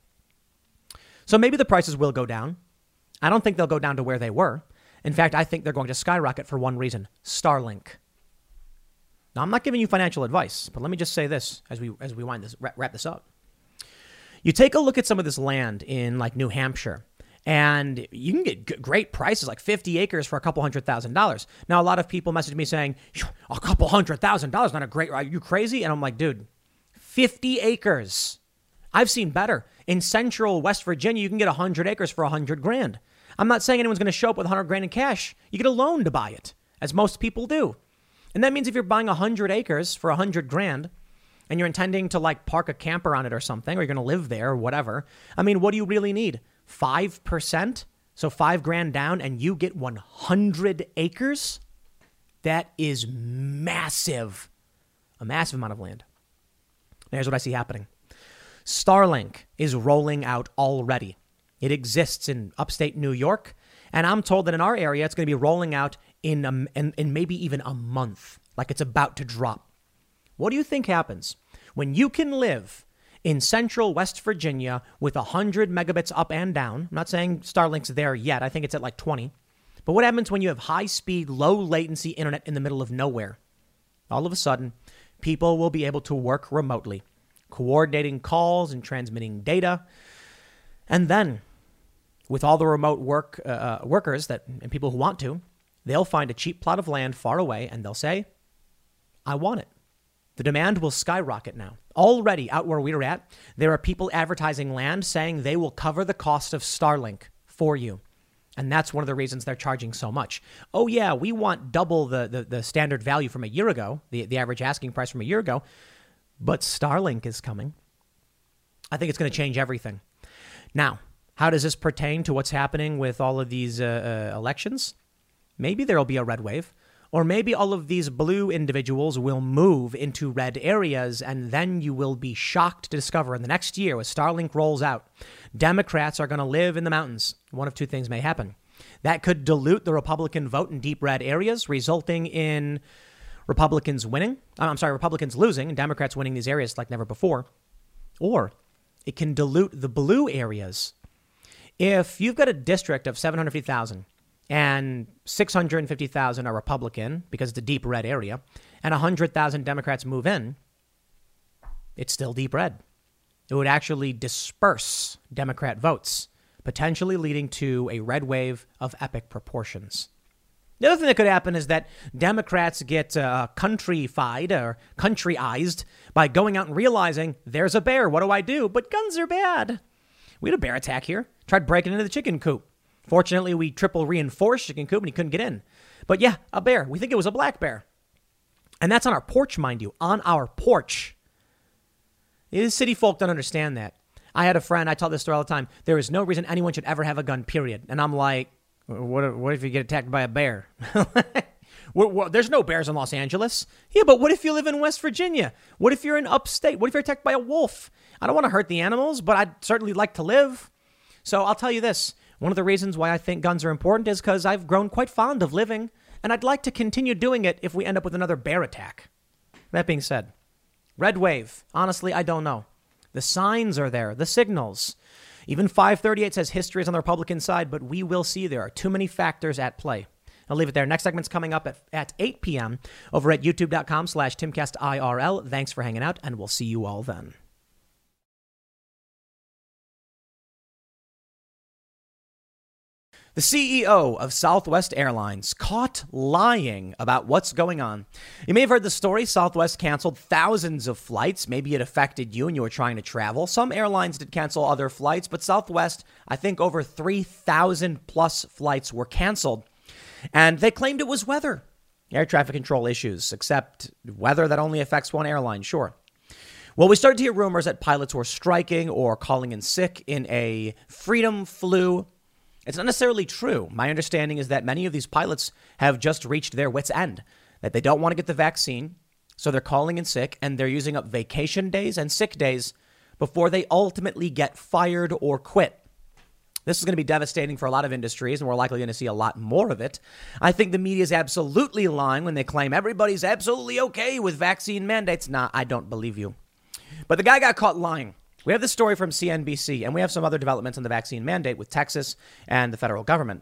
So maybe the prices will go down. I don't think they'll go down to where they were. In fact, I think they're going to skyrocket for one reason: Starlink. Now, I'm not giving you financial advice, but let me just say this as we as we wind this wrap this up. You take a look at some of this land in like New Hampshire. And you can get g- great prices, like fifty acres for a couple hundred thousand dollars. Now, a lot of people message me saying, a couple hundred thousand dollars, not a great, are you crazy? And I'm like, dude, fifty acres. I've seen better. In central West Virginia, you can get one hundred acres for one hundred grand. I'm not saying anyone's going to show up with one hundred grand in cash. You get a loan to buy it, as most people do. And that means if you're buying one hundred acres for one hundred grand, and you're intending to like park a camper on it or something, or you're going to live there or whatever, I mean, what do you really need? five percent? So five grand down and you get one hundred acres? That is massive. A massive amount of land. Now, here's what I see happening. Starlink is rolling out already. It exists in upstate New York. And I'm told that in our area, it's going to be rolling out in, a, in, in maybe even a month. Like it's about to drop. What do you think happens when you can live in central West Virginia with one hundred megabits up and down? I'm not saying Starlink's there yet. I think it's at like twenty. But what happens when you have high-speed, low-latency internet in the middle of nowhere? All of a sudden, people will be able to work remotely, coordinating calls and transmitting data. And then, with all the remote work uh, workers that and people who want to, they'll find a cheap plot of land far away and they'll say, I want it. The demand will skyrocket now. Already out where we're at, there are people advertising land saying they will cover the cost of Starlink for you. And that's one of the reasons they're charging so much. Oh, yeah, we want double the, the, the standard value from a year ago, the, the average asking price from a year ago. But Starlink is coming. I think it's going to change everything. Now, how does this pertain to what's happening with all of these uh, uh, elections? Maybe there will be a red wave. Or maybe all of these blue individuals will move into red areas, and then you will be shocked to discover in the next year, when Starlink rolls out, Democrats are going to live in the mountains. One of two things may happen. That could dilute the Republican vote in deep red areas, resulting in Republicans winning. I'm sorry, Republicans losing and Democrats winning these areas like never before. Or it can dilute the blue areas. If you've got a district of seven hundred fifty thousand, and six hundred fifty thousand are Republican because it's a deep red area, and one hundred thousand Democrats move in, it's still deep red. It would actually disperse Democrat votes, potentially leading to a red wave of epic proportions. The other thing that could happen is that Democrats get uh, countryfied or countryized by going out and realizing there's a bear. What do I do? But guns are bad. We had a bear attack here. Tried breaking into the chicken coop. Fortunately, we triple reinforced chicken coop and he couldn't get in. But yeah, a bear. We think it was a black bear. And that's on our porch, mind you. On our porch. The city folk don't understand that. I had a friend, I tell this story all the time. There is no reason anyone should ever have a gun, period. And I'm like, what if, what if you get attacked by a bear? what, what, there's no bears in Los Angeles. Yeah, but what if you live in West Virginia? What if you're in upstate? What if you're attacked by a wolf? I don't want to hurt the animals, but I'd certainly like to live. So I'll tell you this. One of the reasons why I think guns are important is because I've grown quite fond of living, and I'd like to continue doing it if we end up with another bear attack. That being said, red wave. Honestly, I don't know. The signs are there, the signals. Even five thirty-eight says history is on the Republican side, but we will see there are too many factors at play. I'll leave it there. Next segment's coming up at, at eight p.m. over at youtube.com slash timcastirl. Thanks for hanging out, and we'll see you all then. The C E O of Southwest Airlines caught lying about what's going on. You may have heard the story. Southwest canceled thousands of flights. Maybe it affected you and you were trying to travel. Some airlines did cancel other flights, but Southwest, I think over three thousand plus flights were canceled. And they claimed it was weather, air traffic control issues, except weather that only affects one airline, sure. Well, we started to hear rumors that pilots were striking or calling in sick in a freedom flu. It's not necessarily true. My understanding is that many of these pilots have just reached their wits' end, that they don't want to get the vaccine, so they're calling in sick, and they're using up vacation days and sick days before they ultimately get fired or quit. This is going to be devastating for a lot of industries, and we're likely going to see a lot more of it. I think the media is absolutely lying when they claim everybody's absolutely okay with vaccine mandates. Nah, I don't believe you. But the guy got caught lying. We have this story from C N B C, and we have some other developments on the vaccine mandate with Texas and the federal government.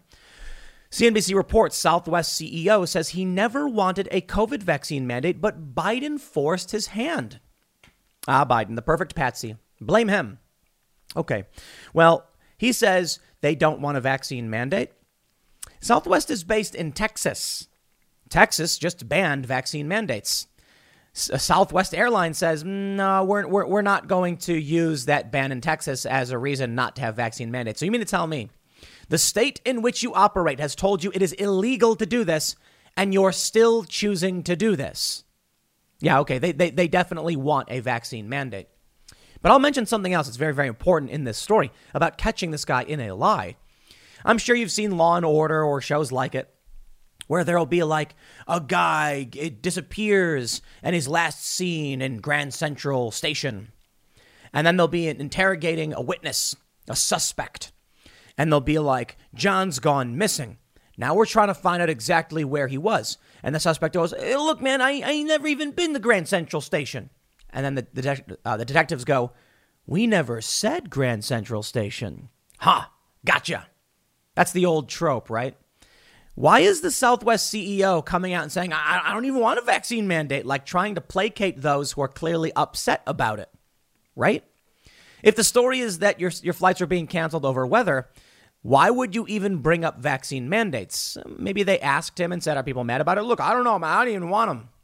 C N B C reports Southwest C E O says he never wanted a COVID vaccine mandate, but Biden forced his hand. Ah, Biden, the perfect patsy. Blame him. Okay, well, he says they don't want a vaccine mandate. Southwest is based in Texas. Texas just banned vaccine mandates. Southwest Airlines says, no, we're, we're, we're not going to use that ban in Texas as a reason not to have vaccine mandates. So you mean to tell me the state in which you operate has told you it is illegal to do this, and you're still choosing to do this? Yeah, okay, they, they, they definitely want a vaccine mandate. But I'll mention something else that's very, very important in this story about catching this guy in a lie. I'm sure you've seen Law and Order or shows like it, where there'll be like a guy, it disappears and is last seen in Grand Central Station. And then they'll be interrogating a witness, a suspect. And they'll be like, John's gone missing. Now we're trying to find out exactly where he was. And the suspect goes, hey, look, man, I, I ain't never even been to Grand Central Station. And then the, the, uh, the detectives go, we never said Grand Central Station. Ha, gotcha. That's the old trope, right? Why is the Southwest C E O coming out and saying, I, I don't even want a vaccine mandate, like trying to placate those who are clearly upset about it, right? If the story is that your, your flights are being canceled over weather, why would you even bring up vaccine mandates? Maybe they asked him and said, are people mad about it? Look, I don't know, man. I don't even want them.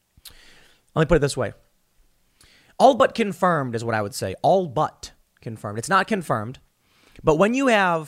Let me put it this way. All but confirmed is what I would say. All but confirmed. It's not confirmed. But when you have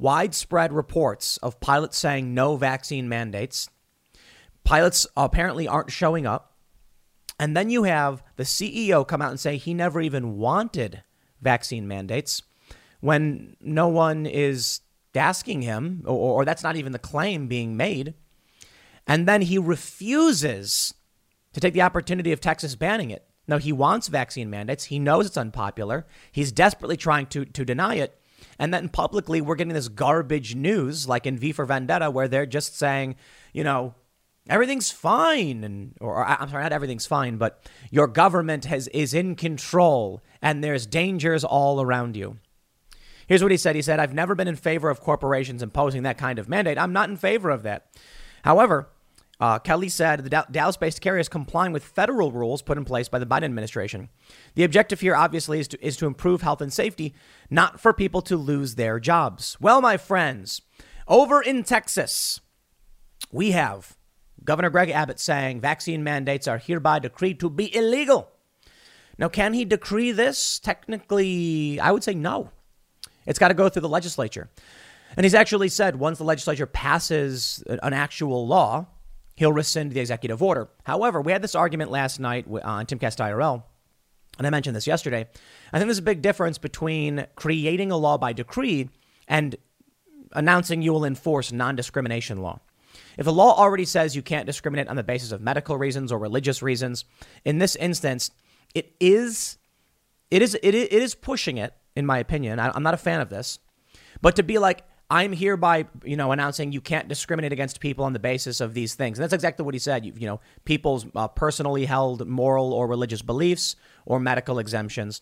widespread reports of pilots saying no vaccine mandates. Pilots apparently aren't showing up. And then you have the C E O come out and say he never even wanted vaccine mandates when no one is asking him, or, or that's not even the claim being made. And then he refuses to take the opportunity of Texas banning it. No, he wants vaccine mandates. He knows it's unpopular. He's desperately trying to, to deny it. And then publicly, we're getting this garbage news like in V for Vendetta, where they're just saying, you know, everything's fine. And or I'm sorry, not everything's fine, but your government has is in control and there's dangers all around you. Here's what he said. He said, I've never been in favor of corporations imposing that kind of mandate. I'm not in favor of that. However, Uh, Kelly said the Dallas-based carrier is complying with federal rules put in place by the Biden administration. The objective here, obviously, is to, is to improve health and safety, not for people to lose their jobs. Well, my friends, over in Texas, we have Governor Greg Abbott saying vaccine mandates are hereby decreed to be illegal. Now, can he decree this? Technically, I would say no. It's got to go through the legislature. And he's actually said once the legislature passes an actual law, he'll rescind the executive order. However, we had this argument last night on Timcast I R L, and I mentioned this yesterday. I think there's a big difference between creating a law by decree and announcing you will enforce non-discrimination law. If a law already says you can't discriminate on the basis of medical reasons or religious reasons, in this instance, it is it is it is pushing it, in my opinion. I'm not a fan of this, but to be like, I'm hereby, you know, announcing you can't discriminate against people on the basis of these things. And that's exactly what he said. You, you know, people's uh, personally held moral or religious beliefs or medical exemptions.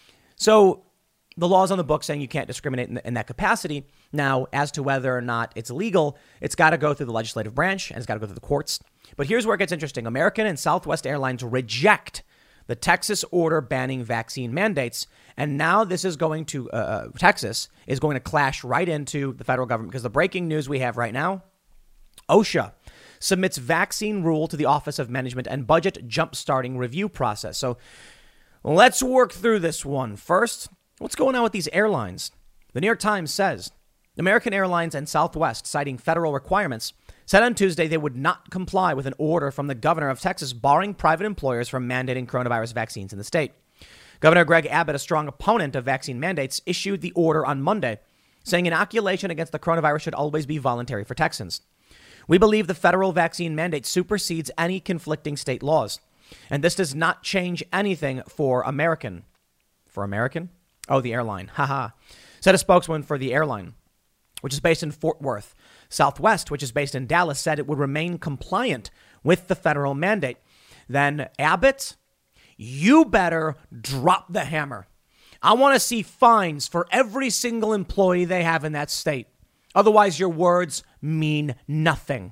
So the law's on the book saying you can't discriminate in, in that capacity. Now, as to whether or not it's legal, it's got to go through the legislative branch and it's got to go through the courts. But here's where it gets interesting. American and Southwest Airlines reject the Texas order banning vaccine mandates. And now this is going to, uh, Texas is going to clash right into the federal government, because the breaking news we have right now, OSHA submits vaccine rule to the Office of Management and Budget Jumpstarting Review process. So let's work through this one. First, what's going on with these airlines? The New York Times says American Airlines and Southwest, citing federal requirements, said on Tuesday they would not comply with an order from the governor of Texas barring private employers from mandating coronavirus vaccines in the state. Governor Greg Abbott, a strong opponent of vaccine mandates, issued the order on Monday, saying inoculation against the coronavirus should always be voluntary for Texans. We believe the federal vaccine mandate supersedes any conflicting state laws, and this does not change anything for American. For American? Oh, the airline. Haha. Said a spokesman for the airline, which is based in Fort Worth. Southwest, which is based in Dallas, said it would remain compliant with the federal mandate. Then Abbott, you better drop the hammer. I want to see fines for every single employee they have in that state. Otherwise, your words mean nothing.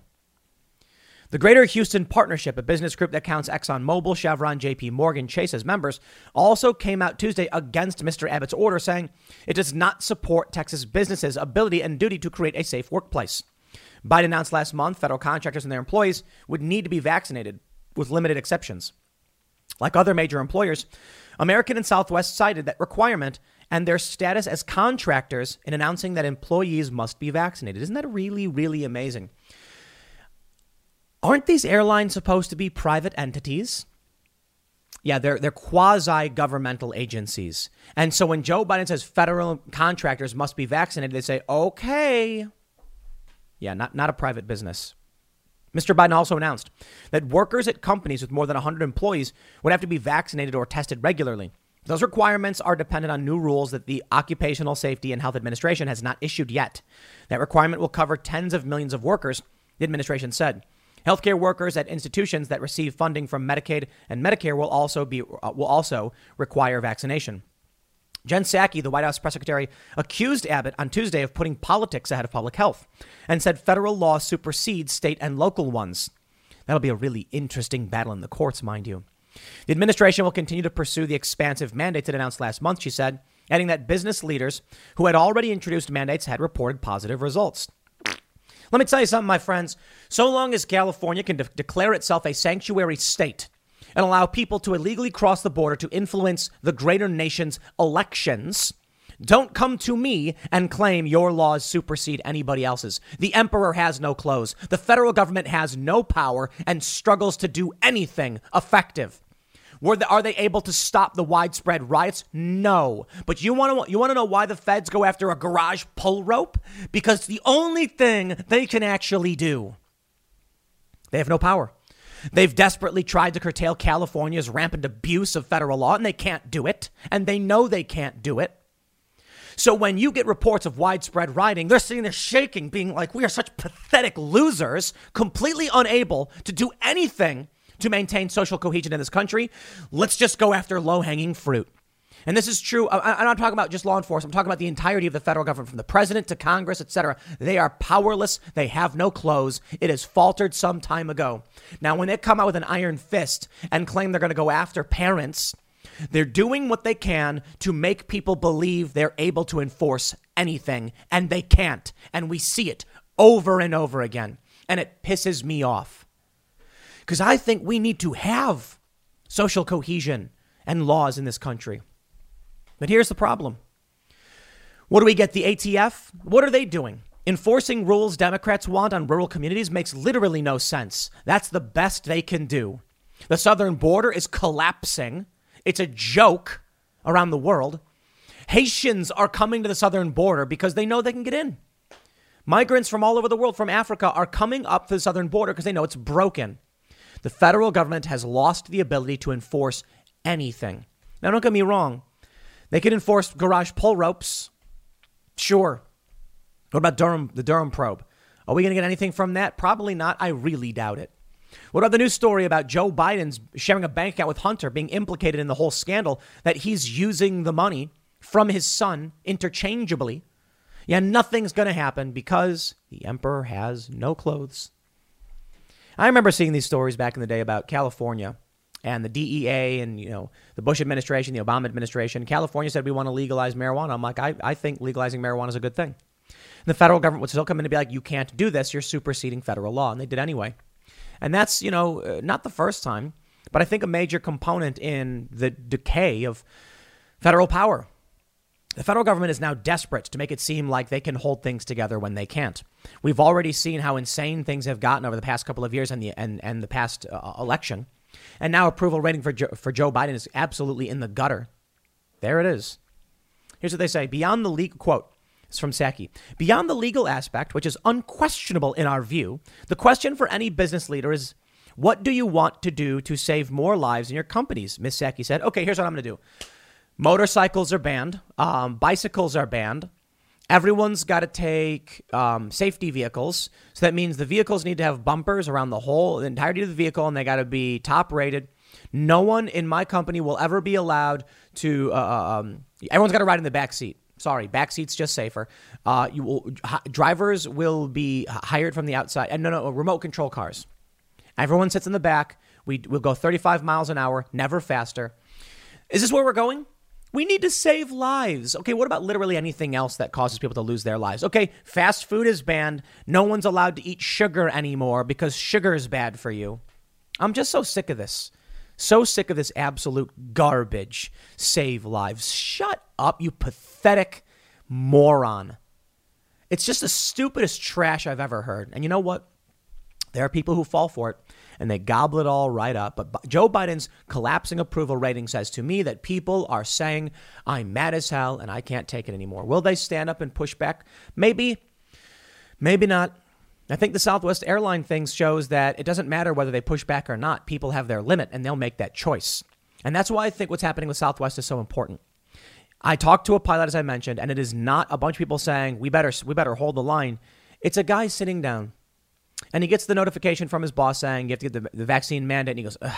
The Greater Houston Partnership, a business group that counts ExxonMobil, Chevron, J P Morgan, Chase as members, also came out Tuesday against Mister Abbott's order, saying it does not support Texas businesses' ability and duty to create a safe workplace. Biden announced last month federal contractors and their employees would need to be vaccinated, with limited exceptions. Like other major employers, American and Southwest cited that requirement and their status as contractors in announcing that employees must be vaccinated. Isn't that really, really amazing? Aren't these airlines supposed to be private entities? Yeah, they're they're quasi-governmental agencies. And so when Joe Biden says federal contractors must be vaccinated, they say, okay. Yeah, not, not a private business. Mister Biden also announced that workers at companies with more than one hundred employees would have to be vaccinated or tested regularly. Those requirements are dependent on new rules that the Occupational Safety and Health Administration has not issued yet. That requirement will cover tens of millions of workers, the administration said. Healthcare workers at institutions that receive funding from Medicaid and Medicare will also be uh, will also require vaccination. Jen Psaki, the White House press secretary, accused Abbott on Tuesday of putting politics ahead of public health and said federal law supersedes state and local ones. That'll be a really interesting battle in the courts, mind you. The administration will continue to pursue the expansive mandates it announced last month, she said, adding that business leaders who had already introduced mandates had reported positive results. Let me tell you something, my friends. So long as California can de- declare itself a sanctuary state and allow people to illegally cross the border to influence the greater nation's elections, Don't come to me and claim your laws supersede anybody else's. The emperor has no clothes. The federal government has no power and struggles to do anything effective. Were the, are they able to stop the widespread riots? No. But you want to you want to know why the feds go after a garage pull rope? Because it's the only thing they can actually do. They have no power. They've desperately tried to curtail California's rampant abuse of federal law, and they can't do it. And they know they can't do it. So when you get reports of widespread rioting, they're sitting there shaking, being like, we are such pathetic losers, completely unable to do anything to maintain social cohesion in this country. Let's just go after low-hanging fruit. And this is true. I'm not talking about just law enforcement. I'm talking about the entirety of the federal government, from the president to Congress, et cetera. They are powerless. They have no clothes. It has faltered some time ago. Now, when they come out with an iron fist and claim they're going to go after parents, they're doing what they can to make people believe they're able to enforce anything, and they can't. And we see it over and over again. And it pisses me off. Because I think we need to have social cohesion and laws in this country. But here's the problem. What do we get? The A T F? What are they doing? Enforcing rules Democrats want on rural communities makes literally no sense. That's the best they can do. The southern border is collapsing. It's a joke around the world. Haitians are coming to the southern border because they know they can get in. Migrants from all over the world, from Africa, are coming up to the southern border because they know it's broken. The federal government has lost the ability to enforce anything. Now, don't get me wrong. They can enforce garage pull ropes. Sure. What about Durham, the Durham probe? Are we going to get anything from that? Probably not. I really doubt it. What about the news story about Joe Biden's sharing a bank account with Hunter, being implicated in the whole scandal, that he's using the money from his son interchangeably? Yeah, nothing's going to happen because the emperor has no clothes. I remember seeing these stories back in the day about California and the D E A and, you know, the Bush administration, the Obama administration. California said we want to legalize marijuana. I'm like, I, I think legalizing marijuana is a good thing. And the federal government would still come in and be like, you can't do this. You're superseding federal law. And they did anyway. And that's, you know, not the first time, but I think a major component in the decay of federal power. The federal government is now desperate to make it seem like they can hold things together when they can't. We've already seen how insane things have gotten over the past couple of years and the and, and the past uh, election. And now approval rating for Joe, for Joe Biden is absolutely in the gutter. There it is. Here's what they say. Beyond the legal, quote, it's from Psaki. Beyond the legal aspect, which is unquestionable in our view, the question for any business leader is, what do you want to do to save more lives in your companies? Miz Psaki said, okay, here's what I'm going to do. Motorcycles are banned. Um, bicycles are banned. Everyone's got to take um, safety vehicles. So that means the vehicles need to have bumpers around the whole, the entirety of the vehicle, and they got to be top rated. No one in my company will ever be allowed to, uh, um, everyone's got to ride in the back seat. Sorry, back seat's just safer. Uh, you will, h- drivers will be hired from the outside. And no, no, remote control cars. Everyone sits in the back. We will go thirty-five miles an hour, never faster. Is this where we're going? We need to save lives. Okay, what about literally anything else that causes people to lose their lives? Okay, fast food is banned. No one's allowed to eat sugar anymore because sugar is bad for you. I'm just so sick of this. So sick of this absolute garbage. Save lives. Shut up, you pathetic moron. It's just the stupidest trash I've ever heard. And you know what? There are people who fall for it, and they gobble it all right up. But Joe Biden's collapsing approval rating says to me that people are saying, I'm mad as hell and I can't take it anymore. Will they stand up and push back? Maybe, maybe not. I think the Southwest airline thing shows that it doesn't matter whether they push back or not. People have their limit and they'll make that choice. And that's why I think what's happening with Southwest is so important. I talked to a pilot, as I mentioned, and it is not a bunch of people saying, we better, we better hold the line. It's a guy sitting down. And he gets the notification from his boss saying you have to get the, the vaccine mandate. And he goes, ugh.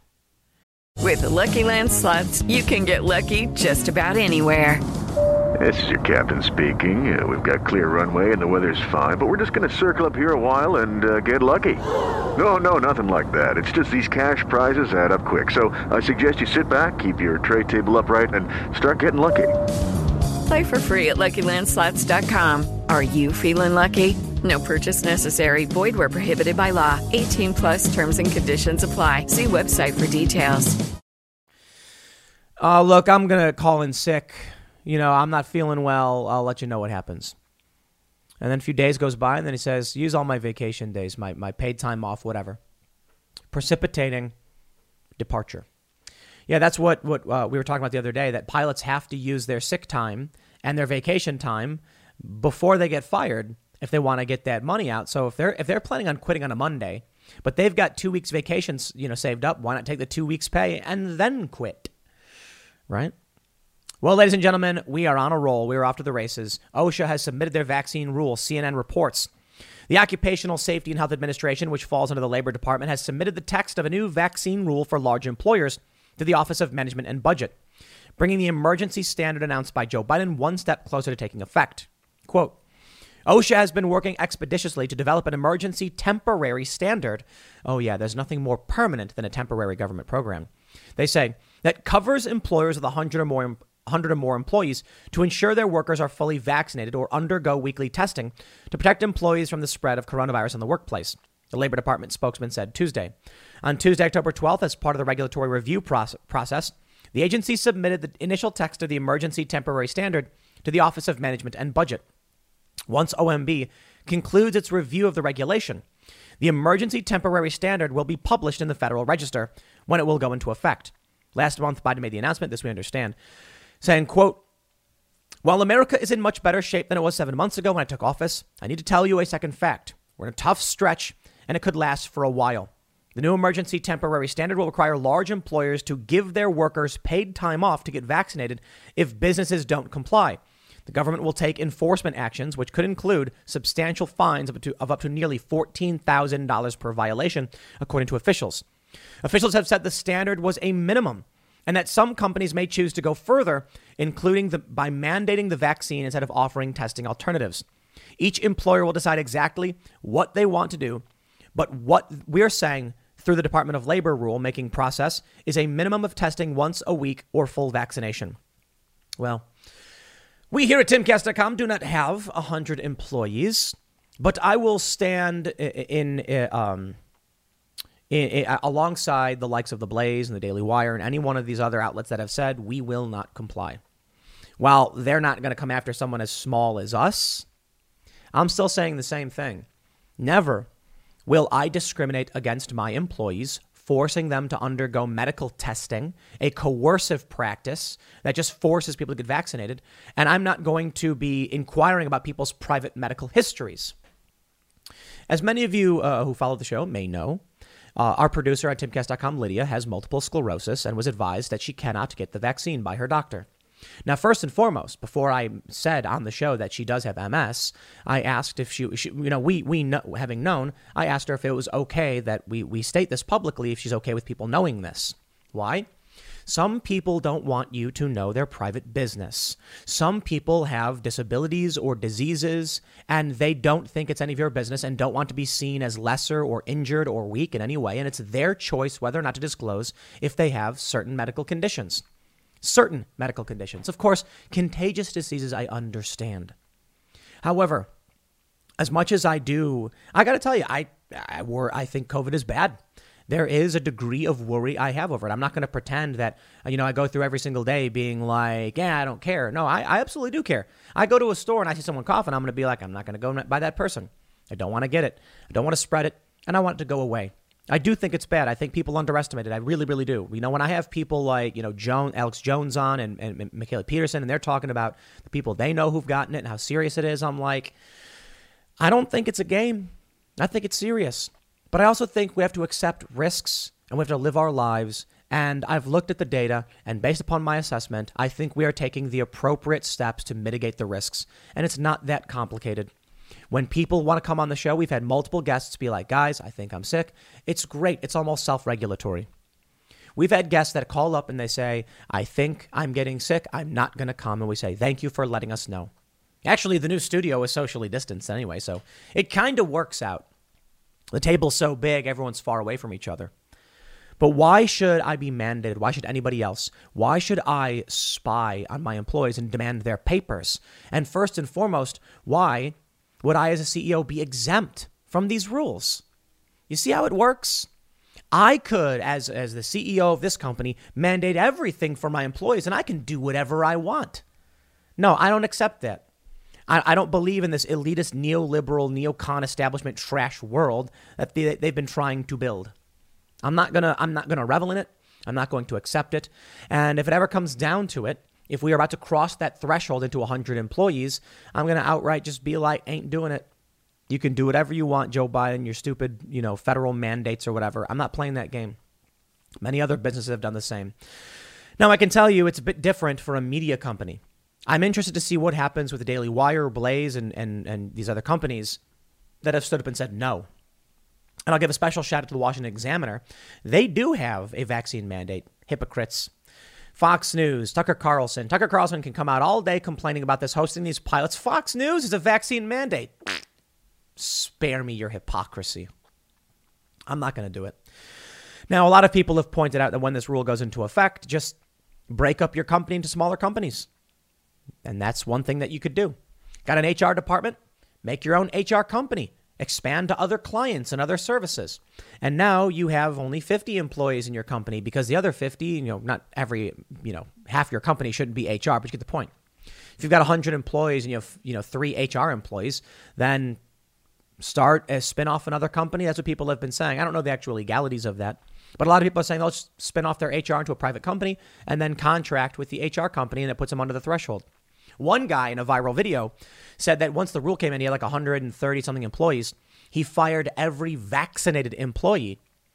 With the Lucky Land Slots, you can get lucky just about anywhere. This is your captain speaking. Uh, we've got clear runway and the weather's fine, but we're just going to circle up here a while and uh, get lucky. No, no, nothing like that. It's just these cash prizes add up quick. So I suggest you sit back, keep your tray table upright, and start getting lucky. Play for free at Lucky Land Slots dot com. Are you feeling lucky? No purchase necessary. Void where prohibited by law. eighteen plus terms and conditions apply. See website for details. Uh, look, I'm going to call in sick you know, I'm not feeling well. I'll let you know what happens. And then a few days goes by, and then he says, use all my vacation days, my, my paid time off, whatever. Precipitating departure. Yeah, that's what, what uh, we were talking about the other day, that pilots have to use their sick time and their vacation time before they get fired if they want to get that money out. So if they're if they're planning on quitting on a Monday, but they've got two weeks vacations, you know, saved up, why not take the two weeks pay and then quit? Right? Well, ladies and gentlemen, we are on a roll. We are off to the races. OSHA has submitted their vaccine rule, C N N reports. The Occupational Safety and Health Administration, which falls under the Labor Department, has submitted the text of a new vaccine rule for large employers to the Office of Management and Budget, bringing the emergency standard announced by Joe Biden one step closer to taking effect. Quote, OSHA has been working expeditiously to develop an emergency temporary standard. Oh, yeah, there's nothing more permanent than a temporary government program. They say that covers employers with one hundred or more one hundred or more employees to ensure their workers are fully vaccinated or undergo weekly testing to protect employees from the spread of coronavirus in the workplace, the Labor Department spokesman said Tuesday. On Tuesday, October twelfth, as part of the regulatory review process, the agency submitted the initial text of the emergency temporary standard to the Office of Management and Budget. Once O M B concludes its review of the regulation, the emergency temporary standard will be published in the Federal Register when it will go into effect. Last month, Biden made the announcement, this we understand, saying, quote, while America is in much better shape than it was seven months ago when I took office, I need to tell you a second fact. We're in a tough stretch, and it could last for a while. The new emergency temporary standard will require large employers to give their workers paid time off to get vaccinated if businesses don't comply. The government will take enforcement actions, which could include substantial fines of up to, of up to nearly fourteen thousand dollars per violation, according to officials. Officials have said the standard was a minimum and that some companies may choose to go further, including the, by mandating the vaccine instead of offering testing alternatives. Each employer will decide exactly what they want to do, but what we're saying through the Department of Labor rule-making process is a minimum of testing once a week or full vaccination. Well, we here at Timcast dot com do not have one hundred employees, but I will stand in, in, um, in, in alongside the likes of The Blaze and the Daily Wire and any one of these other outlets that have said we will not comply. While they're not going to come after someone as small as us, I'm still saying the same thing. Never will I discriminate against my employees, forcing them to undergo medical testing, a coercive practice that just forces people to get vaccinated. And I'm not going to be inquiring about people's private medical histories. As many of you uh, who follow the show may know, uh, our producer at Timcast dot com, Lydia, has multiple sclerosis and was advised that she cannot get the vaccine by her doctor. Now, first and foremost, before I said on the show that she does have M S, I asked if she, she you know, we, we know, having known, I asked her if it was okay that we, we state this publicly, if she's okay with people knowing this. Why? Some people don't want you to know their private business. Some people have disabilities or diseases, and they don't think it's any of your business and don't want to be seen as lesser or injured or weak in any way. And it's their choice whether or not to disclose if they have certain medical conditions. Certain medical conditions. Of course, contagious diseases, I understand. However, as much as I do, I got to tell you, I, I, I think COVID is bad. There is a degree of worry I have over it. I'm not going to pretend that, you know, I go through every single day being like, yeah, I don't care. No, I, I absolutely do care. I go to a store and I see someone coughing, I'm going to be like, I'm not going to go by that person. I don't want to get it. I don't want to spread it. And I want it to go away. I do think it's bad. I think people underestimate it. I really, really do. You know, when I have people like, you know, Joan, Alex Jones on and, and, and Michaela Peterson, and they're talking about the people they know who've gotten it and how serious it is, I'm like, I don't think it's a game. I think it's serious. But I also think we have to accept risks and we have to live our lives. And I've looked at the data, and based upon my assessment, I think we are taking the appropriate steps to mitigate the risks. And it's not that complicated. When people want to come on the show, we've had multiple guests be like, guys, I think I'm sick. It's great. It's almost self-regulatory. We've had guests that call up and they say, I think I'm getting sick. I'm not going to come. And we say, thank you for letting us know. Actually, the new studio is socially distanced anyway, so it kind of works out. The table's so big, everyone's far away from each other. But why should I be mandated? Why should anybody else? Why should I spy on my employees and demand their papers? And first and foremost, why would I as a C E O be exempt from these rules? You see how it works? I could, as, as the C E O of this company, mandate everything for my employees, and I can do whatever I want. No, I don't accept that. I, I don't believe in this elitist, neoliberal, neocon establishment trash world that they, they've been trying to build. I'm not gonna. I'm not gonna revel in it. I'm not going to accept it. And if it ever comes down to it, if we are about to cross that threshold into one hundred employees, I'm gonna outright just be like, ain't doing it. You can do whatever you want, Joe Biden, your stupid, you know, federal mandates or whatever. I'm not playing that game. Many other businesses have done the same. Now, I can tell you it's a bit different for a media company. I'm interested to see what happens with the Daily Wire, Blaze, and, and, and these other companies that have stood up and said no. And I'll give a special shout out to the Washington Examiner. They do have a vaccine mandate. Hypocrites. Fox News, Tucker Carlson. Tucker Carlson can come out all day complaining about this, hosting these pilots. Fox News is a vaccine mandate. Spare me your hypocrisy. I'm not going to do it. Now, a lot of people have pointed out that when this rule goes into effect, just break up your company into smaller companies. And that's one thing that you could do. Got an H R department? Make your own H R company. Expand to other clients and other services. And now you have only fifty employees in your company because the other fifty, you know, not every, you know, half your company shouldn't be H R, but you get the point. If you've got one hundred employees and you have, you know, three H R employees, then start a spin off another company. That's what people have been saying. I don't know the actual legalities of that, but a lot of people are saying they'll just spin off their H R into a private company and then contract with the H R company, and it puts them under the threshold. One guy in a viral video said that once the rule came in, he had like one hundred thirty something employees. He fired every vaccinated employee.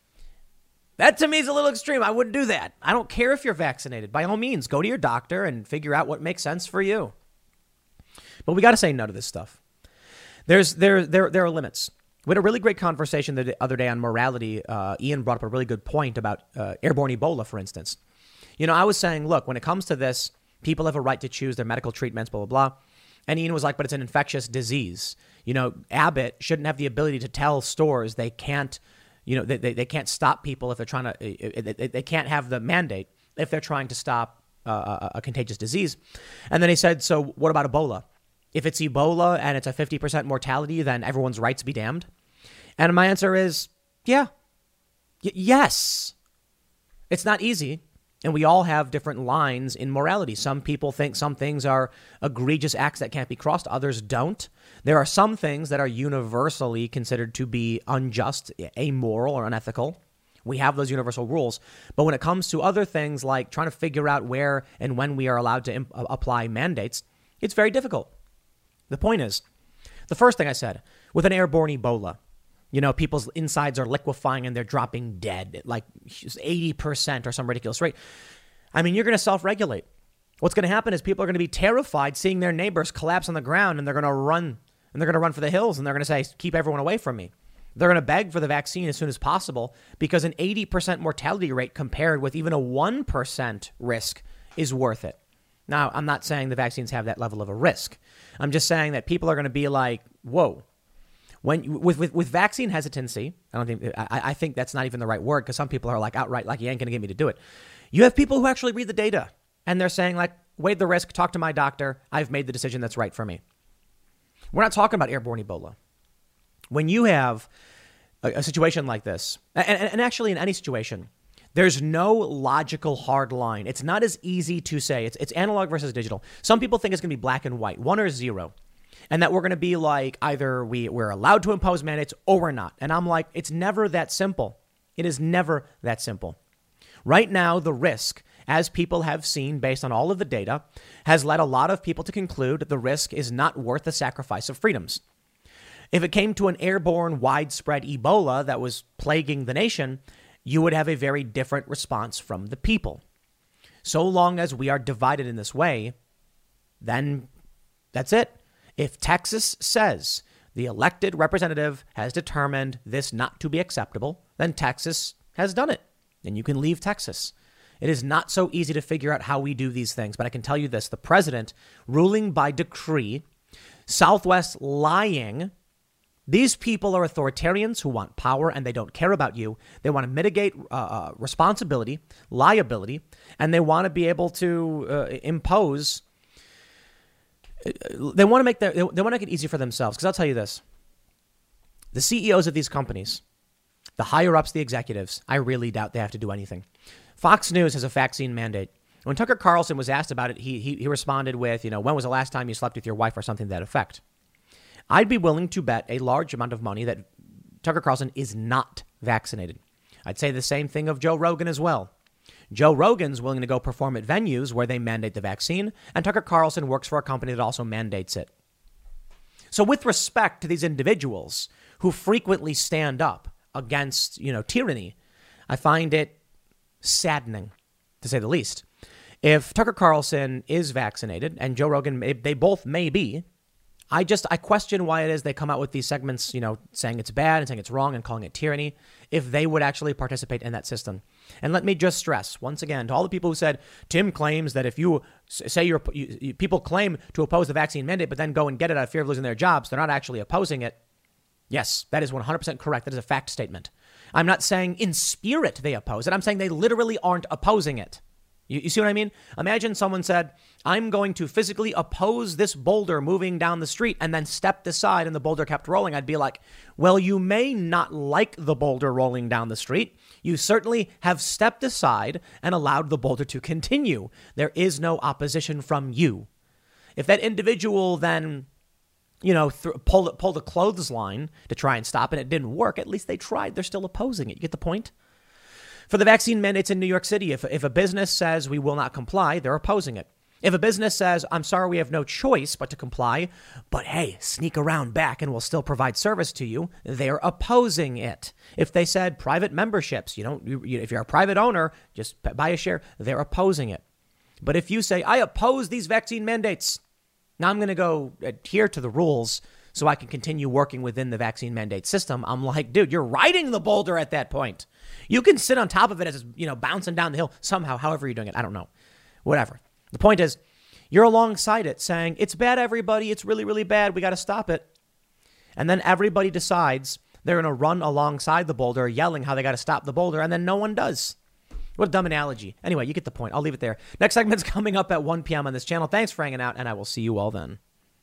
That to me is a little extreme. I wouldn't do that. I don't care if you're vaccinated. By all means, go to your doctor and figure out what makes sense for you. But we got to say no to this stuff. There's there there there are limits. We had a really great conversation the other day on morality. Uh, Ian brought up a really good point about uh, airborne Ebola, for instance. You know, I was saying, look, when it comes to this, people have a right to choose their medical treatments, blah, blah, blah. And Ian was like, but it's an infectious disease. You know, Abbott shouldn't have the ability to tell stores they can't, you know, they, they, they can't stop people if they're trying to, they, they can't have the mandate if they're trying to stop uh, a, a contagious disease. And then he said, so what about Ebola? If it's Ebola and it's a fifty percent mortality, then everyone's rights be damned. And my answer is, yeah, y- yes. It's not easy. And we all have different lines in morality. Some people think some things are egregious acts that can't be crossed. Others don't. There are some things that are universally considered to be unjust, amoral, or unethical. We have those universal rules. But when it comes to other things like trying to figure out where and when we are allowed to imp- apply mandates, it's very difficult. The point is, the first thing I said, with an airborne Ebola, you know, people's insides are liquefying and they're dropping dead, like eighty percent or some ridiculous rate. I mean, you're going to self-regulate. What's going to happen is people are going to be terrified seeing their neighbors collapse on the ground, and they're going to run and they're going to run for the hills, and they're going to say, keep everyone away from me. They're going to beg for the vaccine as soon as possible because an eighty percent mortality rate compared with even a one percent risk is worth it. Now, I'm not saying the vaccines have that level of a risk. I'm just saying that people are going to be like, whoa. When with, with with vaccine hesitancy, I don't think I, I think that's not even the right word, because some people are like outright like, you ain't going to get me to do it. You have people who actually read the data and they're saying like, weigh the risk, talk to my doctor. I've made the decision that's right for me. We're not talking about airborne Ebola. When you have a, a situation like this, and, and actually in any situation, there's no logical hard line. It's not as easy to say. It's it's analog versus digital. Some people think it's going to be black and white, one or zero. And that we're going to be like, either we, we're allowed to impose mandates or we're not. And I'm like, it's never that simple. It is never that simple. Right now, the risk, as people have seen based on all of the data, has led a lot of people to conclude that the risk is not worth the sacrifice of freedoms. If it came to an airborne, widespread Ebola that was plaguing the nation, you would have a very different response from the people. So long as we are divided in this way, then that's it. If Texas says the elected representative has determined this not to be acceptable, then Texas has done it. And you can leave Texas. It is not so easy to figure out how we do these things. But I can tell you this, the president ruling by decree, Southwest lying. These people are authoritarians who want power and they don't care about you. They want to mitigate uh, responsibility, liability, and they want to be able to uh, impose. They want to make their, they want to make it easy for themselves. Because I'll tell you this, the C E Os of these companies, the higher ups, the executives, I really doubt they have to do anything. Fox News has a vaccine mandate. When Tucker Carlson was asked about it, he, he he responded with, you know, when was the last time you slept with your wife or something to that effect? I'd be willing to bet a large amount of money that Tucker Carlson is not vaccinated. I'd say the same thing of Joe Rogan as well. Joe Rogan's willing to go perform at venues where they mandate the vaccine, and Tucker Carlson works for a company that also mandates it. So with respect to these individuals who frequently stand up against, you know, tyranny, I find it saddening, to say the least. If Tucker Carlson is vaccinated and Joe Rogan, they both may be, I just, I question why it is they come out with these segments, you know, saying it's bad and saying it's wrong and calling it tyranny, if they would actually participate in that system. And let me just stress once again to all the people who said, Tim claims that if you say you're, you, you, people claim to oppose the vaccine mandate, but then go and get it out of fear of losing their jobs, they're not actually opposing it. Yes, that is one hundred percent correct. That is a fact statement. I'm not saying in spirit they oppose it. I'm saying they literally aren't opposing it. You, you see what I mean? Imagine someone said, I'm going to physically oppose this boulder moving down the street, and then stepped aside and the boulder kept rolling. I'd be like, well, you may not like the boulder rolling down the street. You certainly have stepped aside and allowed the boulder to continue. There is no opposition from you. If that individual then, you know, th- pulled, pulled a clothesline to try and stop it, and it didn't work, at least they tried. They're still opposing it. You get the point? For the vaccine mandates in New York City, if, if a business says we will not comply, they're opposing it. If a business says, I'm sorry, we have no choice but to comply, but hey, sneak around back and we'll still provide service to you, they're opposing it. If they said private memberships, you don't, you, you, if you're a private owner, just buy a share, they're opposing it. But if you say, I oppose these vaccine mandates, now I'm going to go adhere to the rules so I can continue working within the vaccine mandate system. I'm like, dude, you're riding the boulder at that point. You can sit on top of it as it's, you know, bouncing down the hill somehow, however you're doing it. I don't know. Whatever. The point is, you're alongside it saying, it's bad, everybody. It's really, really bad. We got to stop it. And then everybody decides they're going to run alongside the boulder, yelling how they got to stop the boulder. And then no one does. What a dumb analogy. Anyway, you get the point. I'll leave it there. Next segment's coming up at one p.m. on this channel. Thanks for hanging out, and I will see you all then.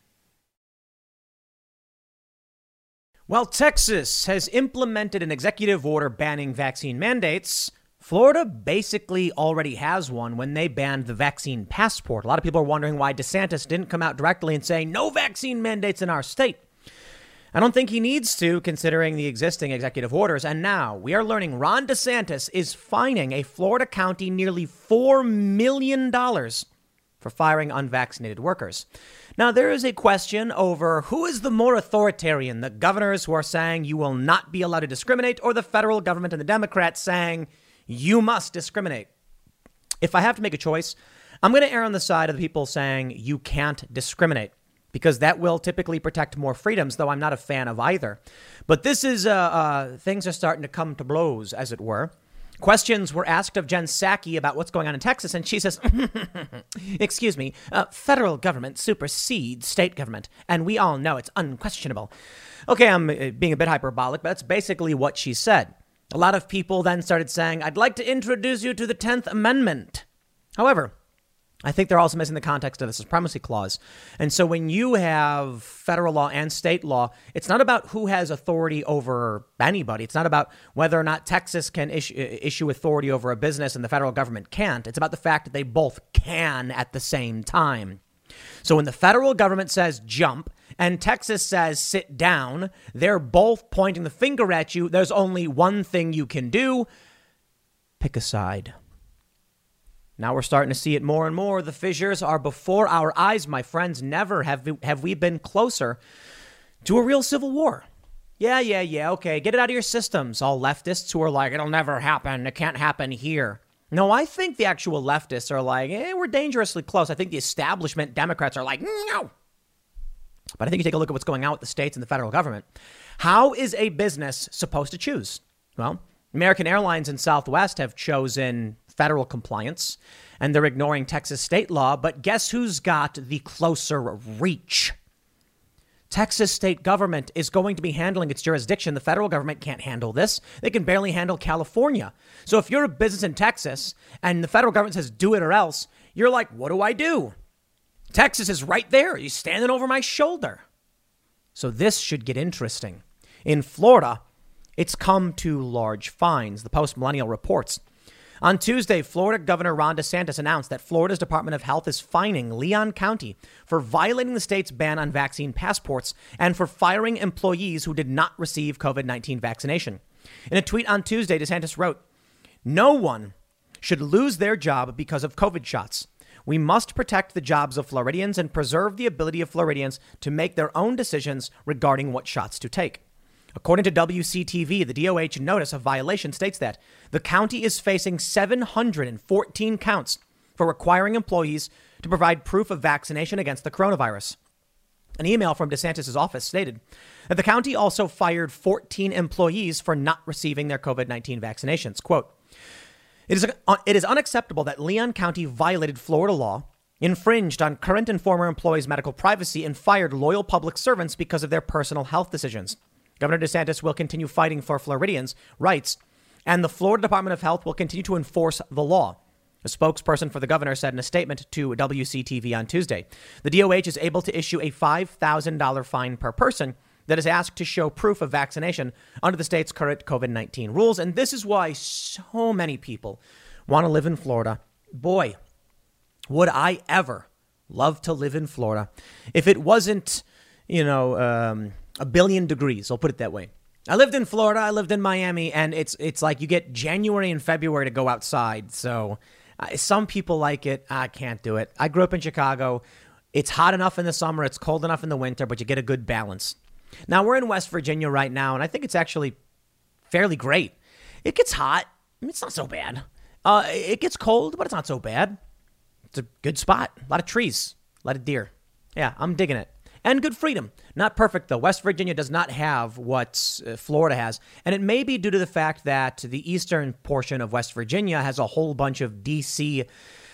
While Texas has implemented an executive order banning vaccine mandates, Florida basically already has one when they banned the vaccine passport. A lot of people are wondering why DeSantis didn't come out directly and say no vaccine mandates in our state. I don't think he needs to, considering the existing executive orders. And now we are learning Ron DeSantis is fining a Florida county nearly four million dollars for firing unvaccinated workers. Now, there is a question over who is the more authoritarian, the governors who are saying you will not be allowed to discriminate, or the federal government and the Democrats saying you must discriminate. If I have to make a choice, I'm going to err on the side of the people saying you can't discriminate, because that will typically protect more freedoms, though I'm not a fan of either. But this is, uh, uh, things are starting to come to blows, as it were. Questions were asked of Jen Psaki about what's going on in Texas, and she says, excuse me, uh, federal government supersedes state government, and we all know it's unquestionable. Okay, I'm uh, being a bit hyperbolic, but that's basically what she said. A lot of people then started saying, I'd like to introduce you to the tenth Amendment. However, I think they're also missing the context of the supremacy clause. And so when you have federal law and state law, it's not about who has authority over anybody. It's not about whether or not Texas can issue, issue authority over a business and the federal government can't. It's about the fact that they both can at the same time. So when the federal government says jump and Texas says sit down, they're both pointing the finger at you. There's only one thing you can do. Pick a side. Now we're starting to see it more and more. The fissures are before our eyes, my friends. Never have we, have we been closer to a real civil war. Yeah, yeah, yeah. Okay, get it out of your systems. All leftists who are like, it'll never happen. It can't happen here. No, I think the actual leftists are like, eh, we're dangerously close. I think the establishment Democrats are like, no. But I think you take a look at what's going on with the states and the federal government. How is a business supposed to choose? Well, American Airlines and Southwest have chosen federal compliance, and they're ignoring Texas state law. But guess who's got the closer reach? Texas state government is going to be handling its jurisdiction. The federal government can't handle this. They can barely handle California. So if you're a business in Texas and the federal government says do it or else, you're like, what do I do? Texas is right there. He's standing over my shoulder. So this should get interesting. In Florida, it's come to large fines. The Post Millennial reports On Tuesday, Florida Governor Ron DeSantis announced that Florida's Department of Health is fining Leon County for violating the state's ban on vaccine passports and for firing employees who did not receive COVID nineteen vaccination. In a tweet on Tuesday, DeSantis wrote, "No one should lose their job because of COVID shots. We must protect the jobs of Floridians and preserve the ability of Floridians to make their own decisions regarding what shots to take." According to W C T V, the D O H notice of violation states that the county is facing seven hundred fourteen counts for requiring employees to provide proof of vaccination against the coronavirus. An email from DeSantis' office stated that the county also fired fourteen employees for not receiving their COVID nineteen vaccinations. Quote, It is, it is unacceptable that Leon County violated Florida law, infringed on current and former employees' medical privacy, and fired loyal public servants because of their personal health decisions. Governor DeSantis will continue fighting for Floridians' rights, and the Florida Department of Health will continue to enforce the law. A spokesperson for the governor said in a statement to W C T V on Tuesday, the D O H is able to issue a five thousand dollars fine per person that is asked to show proof of vaccination under the state's current COVID nineteen rules. And this is why so many people want to live in Florida. Boy, would I ever love to live in Florida if it wasn't, you know, um, a billion degrees. I'll put it that way. I lived in Florida. I lived in Miami, and it's it's like you get January and February to go outside. So uh, some people like it. I can't do it. I grew up in Chicago. It's hot enough in the summer. It's cold enough in the winter, but you get a good balance. Now, we're in West Virginia right now, and I think it's actually fairly great. It gets hot. I mean, it's not so bad. Uh, it gets cold, but it's not so bad. It's a good spot. A lot of trees. A lot of deer. Yeah, I'm digging it. And good freedom. Not perfect, though. West Virginia does not have what uh, Florida has. And it may be due to the fact that the eastern portion of West Virginia has a whole bunch of D C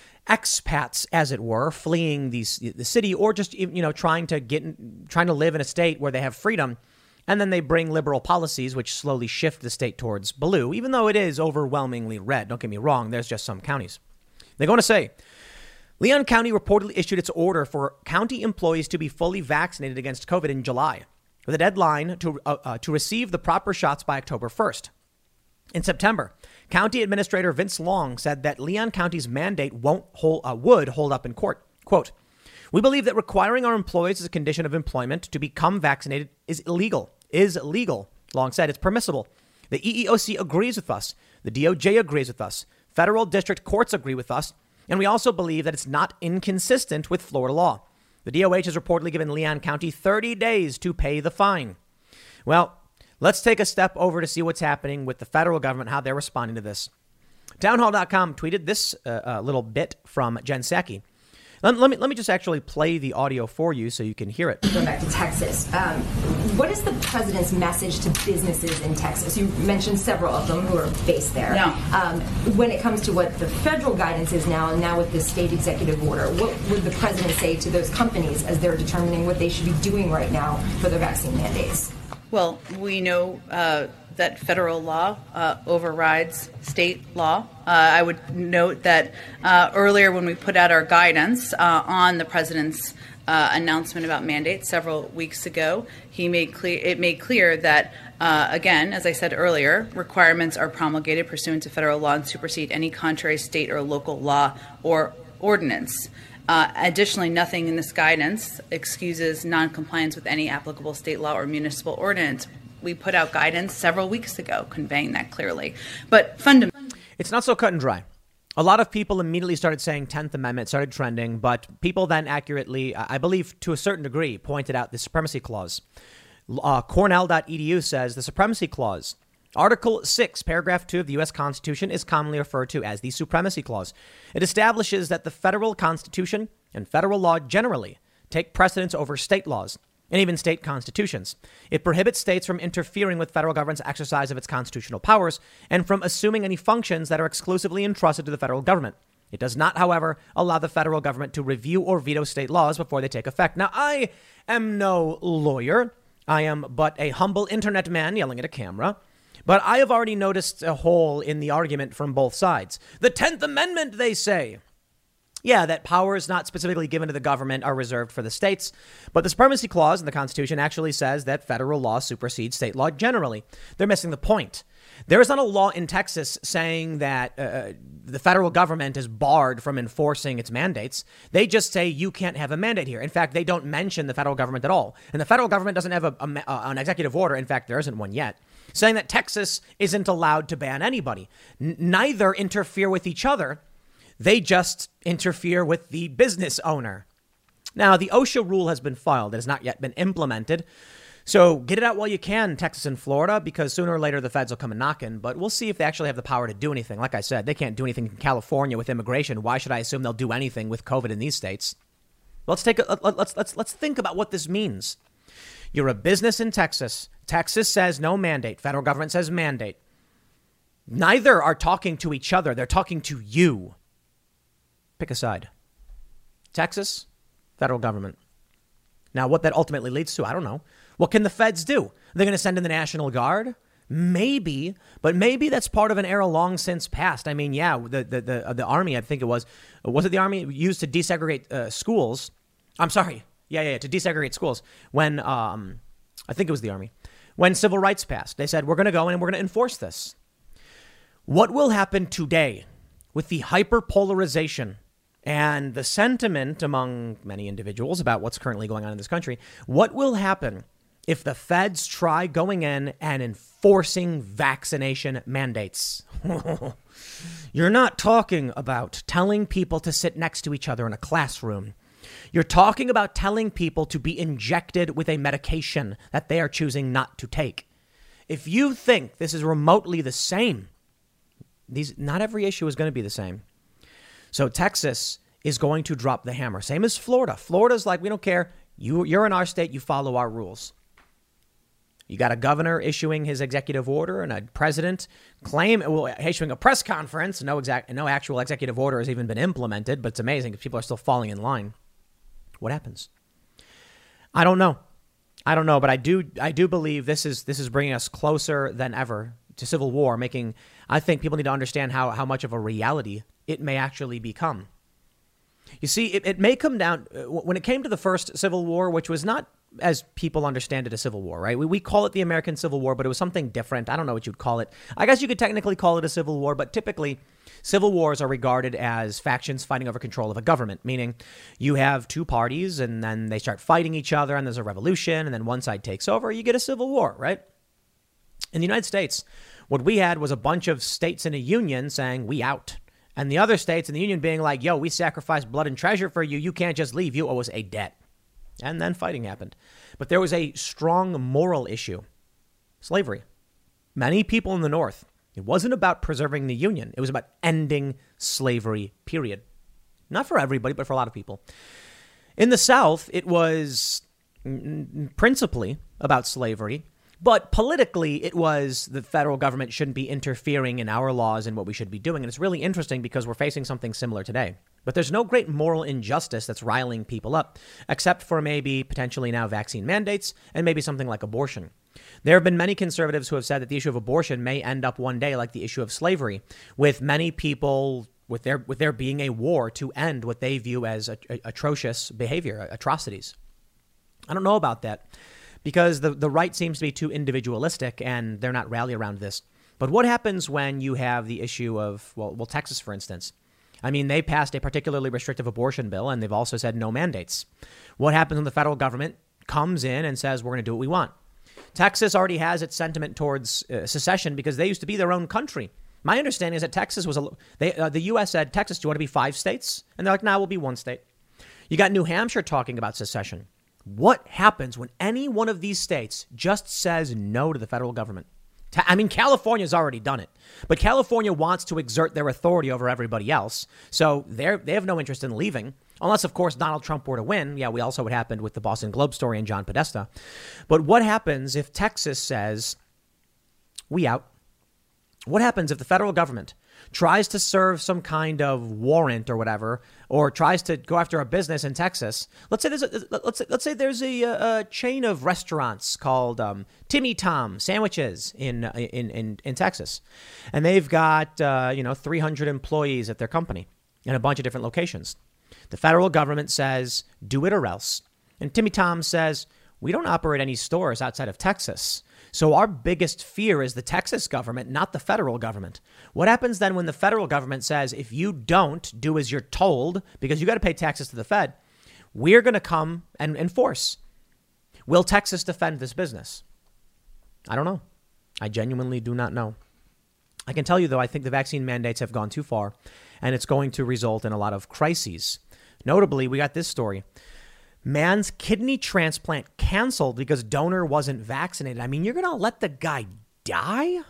expats, as it were, fleeing these, the city, or just, you know, trying to get, trying to live in a state where they have freedom. And then they bring liberal policies, which slowly shift the state towards blue, even though it is overwhelmingly red. Don't get me wrong. There's just some counties. They're going to say, Leon County reportedly issued its order for county employees to be fully vaccinated against COVID in July, with a deadline to uh, uh, to receive the proper shots by October first. In September, County Administrator Vince Long said that Leon County's mandate won't hold, uh, would hold up in court. Quote, "We believe that requiring our employees as a condition of employment to become vaccinated is illegal. Is legal." Long said it's permissible. The E E O C agrees with us. The D O J agrees with us. Federal district courts agree with us. And we also believe that it's not inconsistent with Florida law. The D O H has reportedly given Leon County thirty days to pay the fine. Well, let's take a step over to see what's happening with the federal government, how they're responding to this. Townhall dot com tweeted this uh, uh, little bit from Jen Psaki. Let, let me let me just actually play the audio for you so you can hear it. Going back to Texas, um, what is the president's message to businesses in Texas? You mentioned several of them who are based there. Yeah. Um, when it comes to what the federal guidance is now, and now with the state executive order, what would the president say to those companies as they're determining what they should be doing right now for their vaccine mandates? Well, we know uh, that federal law uh, overrides state law. Uh, I would note that uh, earlier when we put out our guidance uh, on the president's uh, announcement about mandates several weeks ago, he made clear it made clear that, uh, again, as I said earlier, requirements are promulgated pursuant to federal law and supersede any contrary state or local law or ordinance. Uh, additionally, nothing in this guidance excuses noncompliance with any applicable state law or municipal ordinance. We put out guidance several weeks ago conveying that clearly. But fundamentally, it's not so cut and dry. A lot of people immediately started saying tenth Amendment, started trending, but people then accurately, I believe to a certain degree, pointed out the Supremacy Clause. Uh, Cornell dot E D U says the Supremacy Clause, Article six, Paragraph two of the U S Constitution, is commonly referred to as the Supremacy Clause. It establishes that the federal Constitution and federal law generally take precedence over state laws and even state constitutions. It prohibits states from interfering with federal government's exercise of its constitutional powers and from assuming any functions that are exclusively entrusted to the federal government. It does not, however, allow the federal government to review or veto state laws before they take effect. Now, I am no lawyer. I am but a humble internet man yelling at a camera. But I have already noticed a hole in the argument from both sides. The tenth Amendment, they say. Yeah, that powers not specifically given to the government are reserved for the states. But the supremacy clause in the Constitution actually says that federal law supersedes state law generally. They're missing the point. There is not a law in Texas saying that uh, the federal government is barred from enforcing its mandates. They just say you can't have a mandate here. In fact, they don't mention the federal government at all. And the federal government doesn't have a, a, uh, an executive order. In fact, there isn't one yet, saying that Texas isn't allowed to ban anybody. N- neither interfere with each other. They just interfere with the business owner. Now, the OSHA rule has been filed. It has not yet been implemented. So get it out while you can, Texas and Florida, because sooner or later the feds will come and knock in. But we'll see if they actually have the power to do anything. Like I said, they can't do anything in California with immigration. Why should I assume they'll do anything with COVID in these states? Let's take a, let's let's let's think about what this means. You're a business in Texas. Texas says no mandate. Federal government says mandate. Neither are talking to each other. They're talking to you. Pick a side. Texas, federal government. Now, what that ultimately leads to, I don't know. What can the feds do? They're going to send in the National Guard? Maybe, but maybe that's part of an era long since past. I mean, yeah, the the the, the Army, I think it was, was it the Army used to desegregate uh, schools? I'm sorry. Yeah, yeah, yeah, to desegregate schools when, um, I think it was the Army, when civil rights passed. They said, we're going to go in and we're going to enforce this. What will happen today with the hyperpolarization and the sentiment among many individuals about what's currently going on in this country? What will happen if the feds try going in and enforcing vaccination mandates? You're not talking about telling people to sit next to each other in a classroom. You're talking about telling people to be injected with a medication that they are choosing not to take. If you think this is remotely the same, these not every issue is going to be the same. So Texas is going to drop the hammer. Same as Florida. Florida's like, we don't care. You, you're in our state. You follow our rules. You got a governor issuing his executive order and a president claim well, issuing a press conference. No exact, no actual executive order has even been implemented, but it's amazing because people are still falling in line. What happens? I don't know. I don't know, but I do. I do believe this is this is bringing us closer than ever to civil war. Making, I think people need to understand how how much of a reality it may actually become. You see, it, it may come down when it came to the first Civil War, which was not as people understand it a civil war, right? We, we call it the American Civil War, but it was something different. I don't know what you'd call it. I guess you could technically call it a civil war, but typically civil wars are regarded as factions fighting over control of a government, meaning you have two parties and then they start fighting each other and there's a revolution and then one side takes over. You get a civil war, right? In the United States, what we had was a bunch of states in a union saying we out. And the other states in the union being like, yo, we sacrificed blood and treasure for you. You can't just leave. You owe us a debt. And then fighting happened. But there was a strong moral issue. Slavery. Many people in the North, it wasn't about preserving the Union. It was about ending slavery, period. Not for everybody, but for a lot of people. In the South, it was principally about slavery. But politically, it was the federal government shouldn't be interfering in our laws and what we should be doing. And it's really interesting because we're facing something similar today. But there's no great moral injustice that's riling people up, except for maybe potentially now vaccine mandates and maybe something like abortion. There have been many conservatives who have said that the issue of abortion may end up one day like the issue of slavery, with many people with there with there being a war to end what they view as a, a, atrocious behavior, atrocities. I don't know about that because the, the right seems to be too individualistic and they're not rally around this. But what happens when you have the issue of, well, well, Texas, for instance? I mean, they passed a particularly restrictive abortion bill, and they've also said no mandates. What happens when the federal government comes in and says, we're going to do what we want? Texas already has its sentiment towards uh, secession because they used to be their own country. My understanding is that Texas was a, they, uh, the U S said, Texas, do you want to be five states? And they're like, nah, we'll be one state. You got New Hampshire talking about secession. What happens when any one of these states just says no to the federal government? I mean, California's already done it, but California wants to exert their authority over everybody else. So they're, they have no interest in leaving unless, of course, Donald Trump were to win. Yeah, we also what happened with the Boston Globe story and John Podesta. But what happens if Texas says we out? What happens if the federal government tries to serve some kind of warrant or whatever, or tries to go after a business in Texas? Let's say there's a, let's say, let's say there's a, a chain of restaurants called um, Timmy Tom Sandwiches in in in, in Texas, and they've got uh, you know three hundred employees at their company in a bunch of different locations. The federal government says, do it or else. And Timmy Tom says, we don't operate any stores outside of Texas. So our biggest fear is the Texas government, not the federal government. What happens then when the federal government says, if you don't do as you're told, because you got to pay taxes to the Fed, we're going to come and enforce. Will Texas defend this business? I don't know. I genuinely do not know. I can tell you, though, I think the vaccine mandates have gone too far, and it's going to result in a lot of crises. Notably, we got this story. Man's kidney transplant canceled because donor wasn't vaccinated. I mean, you're going to let the guy die?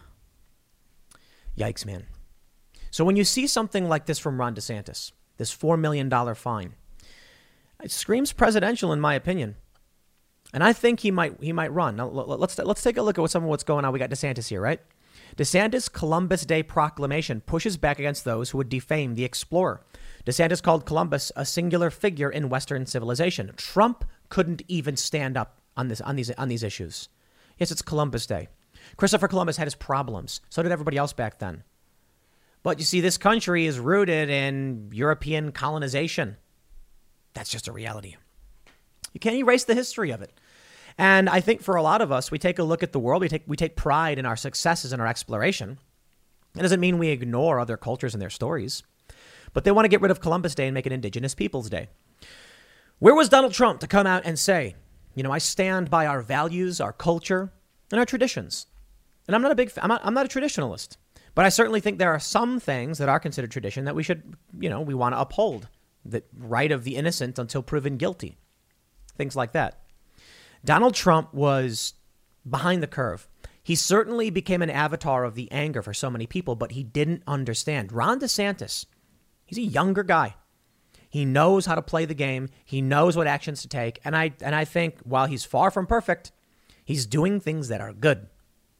Yikes, man. So when you see something like this from Ron DeSantis, this four million dollars fine, it screams presidential, in my opinion. And I think he might he might run. Now, let's let's take a look at some of what's going on. We got DeSantis here, right? DeSantis' Columbus Day proclamation pushes back against those who would defame the explorer. DeSantis called Columbus a singular figure in Western civilization. Trump couldn't even stand up on this on these on these issues. Yes, it's Columbus Day. Christopher Columbus had his problems. So did everybody else back then. But you see, this country is rooted in European colonization. That's just a reality. You can't erase the history of it. And I think for a lot of us, we take a look at the world. We take we take pride in our successes and our exploration. It doesn't mean we ignore other cultures and their stories. But they want to get rid of Columbus Day and make it Indigenous Peoples Day. Where was Donald Trump to come out and say, you know, I stand by our values, our culture, and our traditions? And I'm not a big, I'm not, I'm not a traditionalist, but I certainly think there are some things that are considered tradition that we should, you know, we want to uphold. The right of the innocent until proven guilty. Things like that. Donald Trump was behind the curve. He certainly became an avatar of the anger for so many people, but he didn't understand. Ron DeSantis, he's a younger guy. He knows how to play the game. He knows what actions to take. And I and I think while he's far from perfect, he's doing things that are good.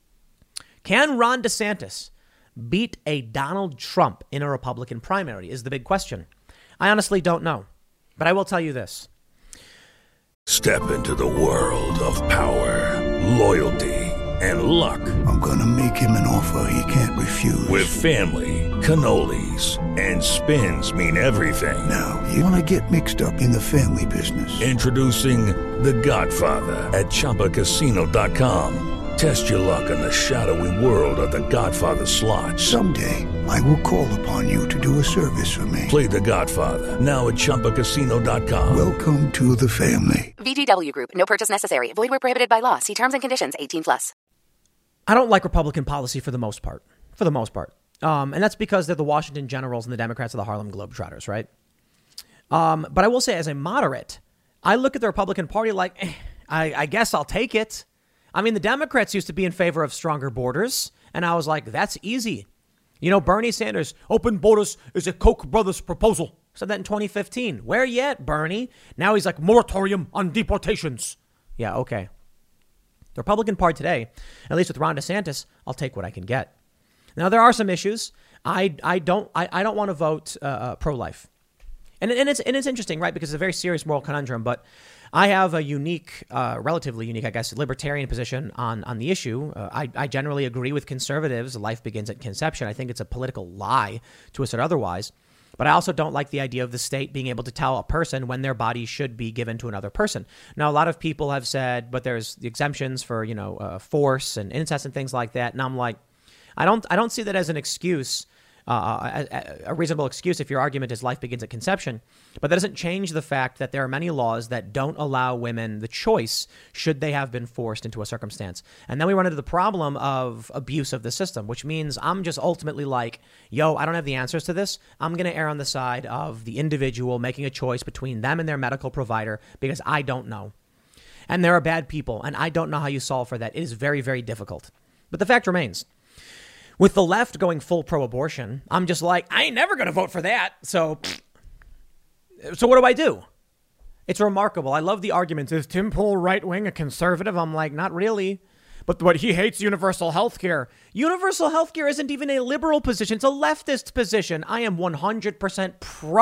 Can Ron DeSantis beat a Donald Trump in a Republican primary is the big question. I honestly don't know, but I will tell you this. Step into the world of power, loyalty, and luck. I'm going to make him an offer he can't refuse. With family, cannolis, and spins mean everything. Now, you want to get mixed up in the family business. Introducing The Godfather at Chumba Casino dot com. Test your luck in the shadowy world of The Godfather slot. Someday, I will call upon you to do a service for me. Play The Godfather, now at Chumba Casino dot com. Welcome to the family. V G W Group. No purchase necessary. Void where prohibited by law. See terms and conditions. eighteen plus. I don't like Republican policy for the most part. For the most part. Um, and that's because they're the Washington Generals and the Democrats are the Harlem Globetrotters, right? Um, but I will say, as a moderate, I look at the Republican Party like, eh, I, I guess I'll take it. I mean, the Democrats used to be in favor of stronger borders, and I was like, that's easy. You know, Bernie Sanders, open borders is a Koch brothers proposal. Said that in twenty fifteen. Where yet, Bernie? Now he's like, moratorium on deportations. Yeah, okay. The Republican Party today, at least with Ron DeSantis, I'll take what I can get. Now, there are some issues. I I don't I, I don't want to vote uh, uh, pro-life. And, and, it's, and it's interesting, right, because it's a very serious moral conundrum, but I have a unique, uh, relatively unique, I guess, libertarian position on, on the issue. Uh, I, I generally agree with conservatives. Life begins at conception. I think it's a political lie to assert otherwise. But I also don't like the idea of the state being able to tell a person when their body should be given to another person. Now, a lot of people have said, but there's the exemptions for, you know, uh, force and incest and things like that. And I'm like, I don't I don't see that as an excuse. Uh, a, a reasonable excuse if your argument is life begins at conception. But that doesn't change the fact that there are many laws that don't allow women the choice should they have been forced into a circumstance. And then we run into the problem of abuse of the system, which means I'm just ultimately like, yo, I don't have the answers to this. I'm going to err on the side of the individual making a choice between them and their medical provider because I don't know. And there are bad people, and I don't know how you solve for that. It is very, very difficult. But the fact remains, with the left going full pro-abortion, I'm just like, I ain't never going to vote for that. So, so what do I do? It's remarkable. I love the arguments. Is Tim Pool right-wing, a conservative? I'm like, not really. But what he hates universal health care. Universal health care isn't even a liberal position. It's a leftist position. I am one hundred percent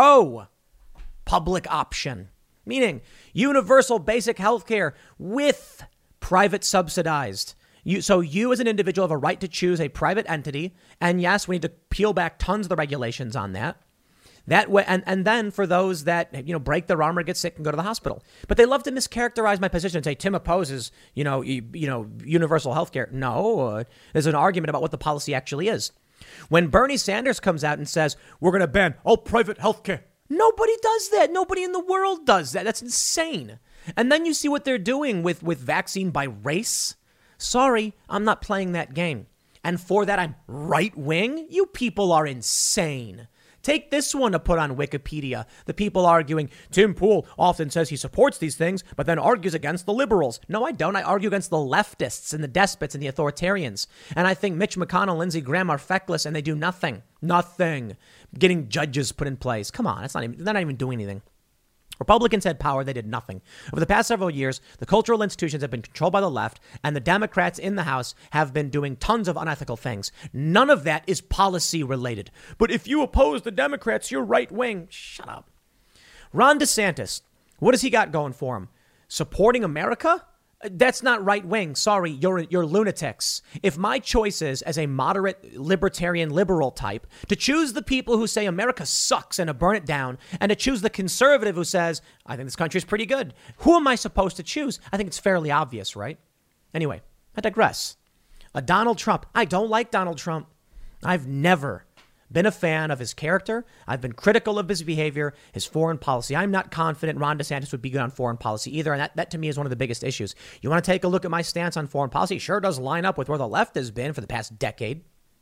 pro-public option, meaning universal basic health care with private subsidized. You, so you as an individual have a right to choose a private entity. And yes, we need to peel back tons of the regulations on that. That way, and, and then for those that, you know, break their arm or get sick and go to the hospital. But they love to mischaracterize my position and say Tim opposes, you know, you, you know, universal health care. No, uh, there's an argument about what the policy actually is. When Bernie Sanders comes out and says we're going to ban all private health care, nobody does that. Nobody in the world does that. That's insane. And then you see what they're doing with, with vaccine by race. Sorry, I'm not playing that game. And for that, I'm right wing. You people are insane. Take this one to put on Wikipedia. The people arguing, Tim Pool often says he supports these things, but then argues against the liberals. No, I don't. I argue against the leftists and the despots and the authoritarians. And I think Mitch McConnell and Lindsey Graham are feckless and they do nothing. Nothing. Getting judges put in place. Come on. It's not even, they're not even doing anything. Republicans had power. They did nothing. Over the past several years, the cultural institutions have been controlled by the left, and the Democrats in the House have been doing tons of unethical things. None of that is policy related. But if you oppose the Democrats, you're right wing. Shut up. Ron DeSantis, what has he got going for him? Supporting America? That's not right wing. Sorry, you're you're lunatics. If my choice is as a moderate libertarian liberal type to choose the people who say America sucks and to burn it down, and to choose the conservative who says, I think this country is pretty good, who am I supposed to choose? I think it's fairly obvious, right? Anyway, I digress. A Donald Trump. I don't like Donald Trump. I've never been a fan of his character. I've been critical of his behavior, his foreign policy. I'm not confident Ron DeSantis would be good on foreign policy either. And that, that to me is one of the biggest issues. You want to take a look at my stance on foreign policy? Sure does line up with where the left has been for the past decade.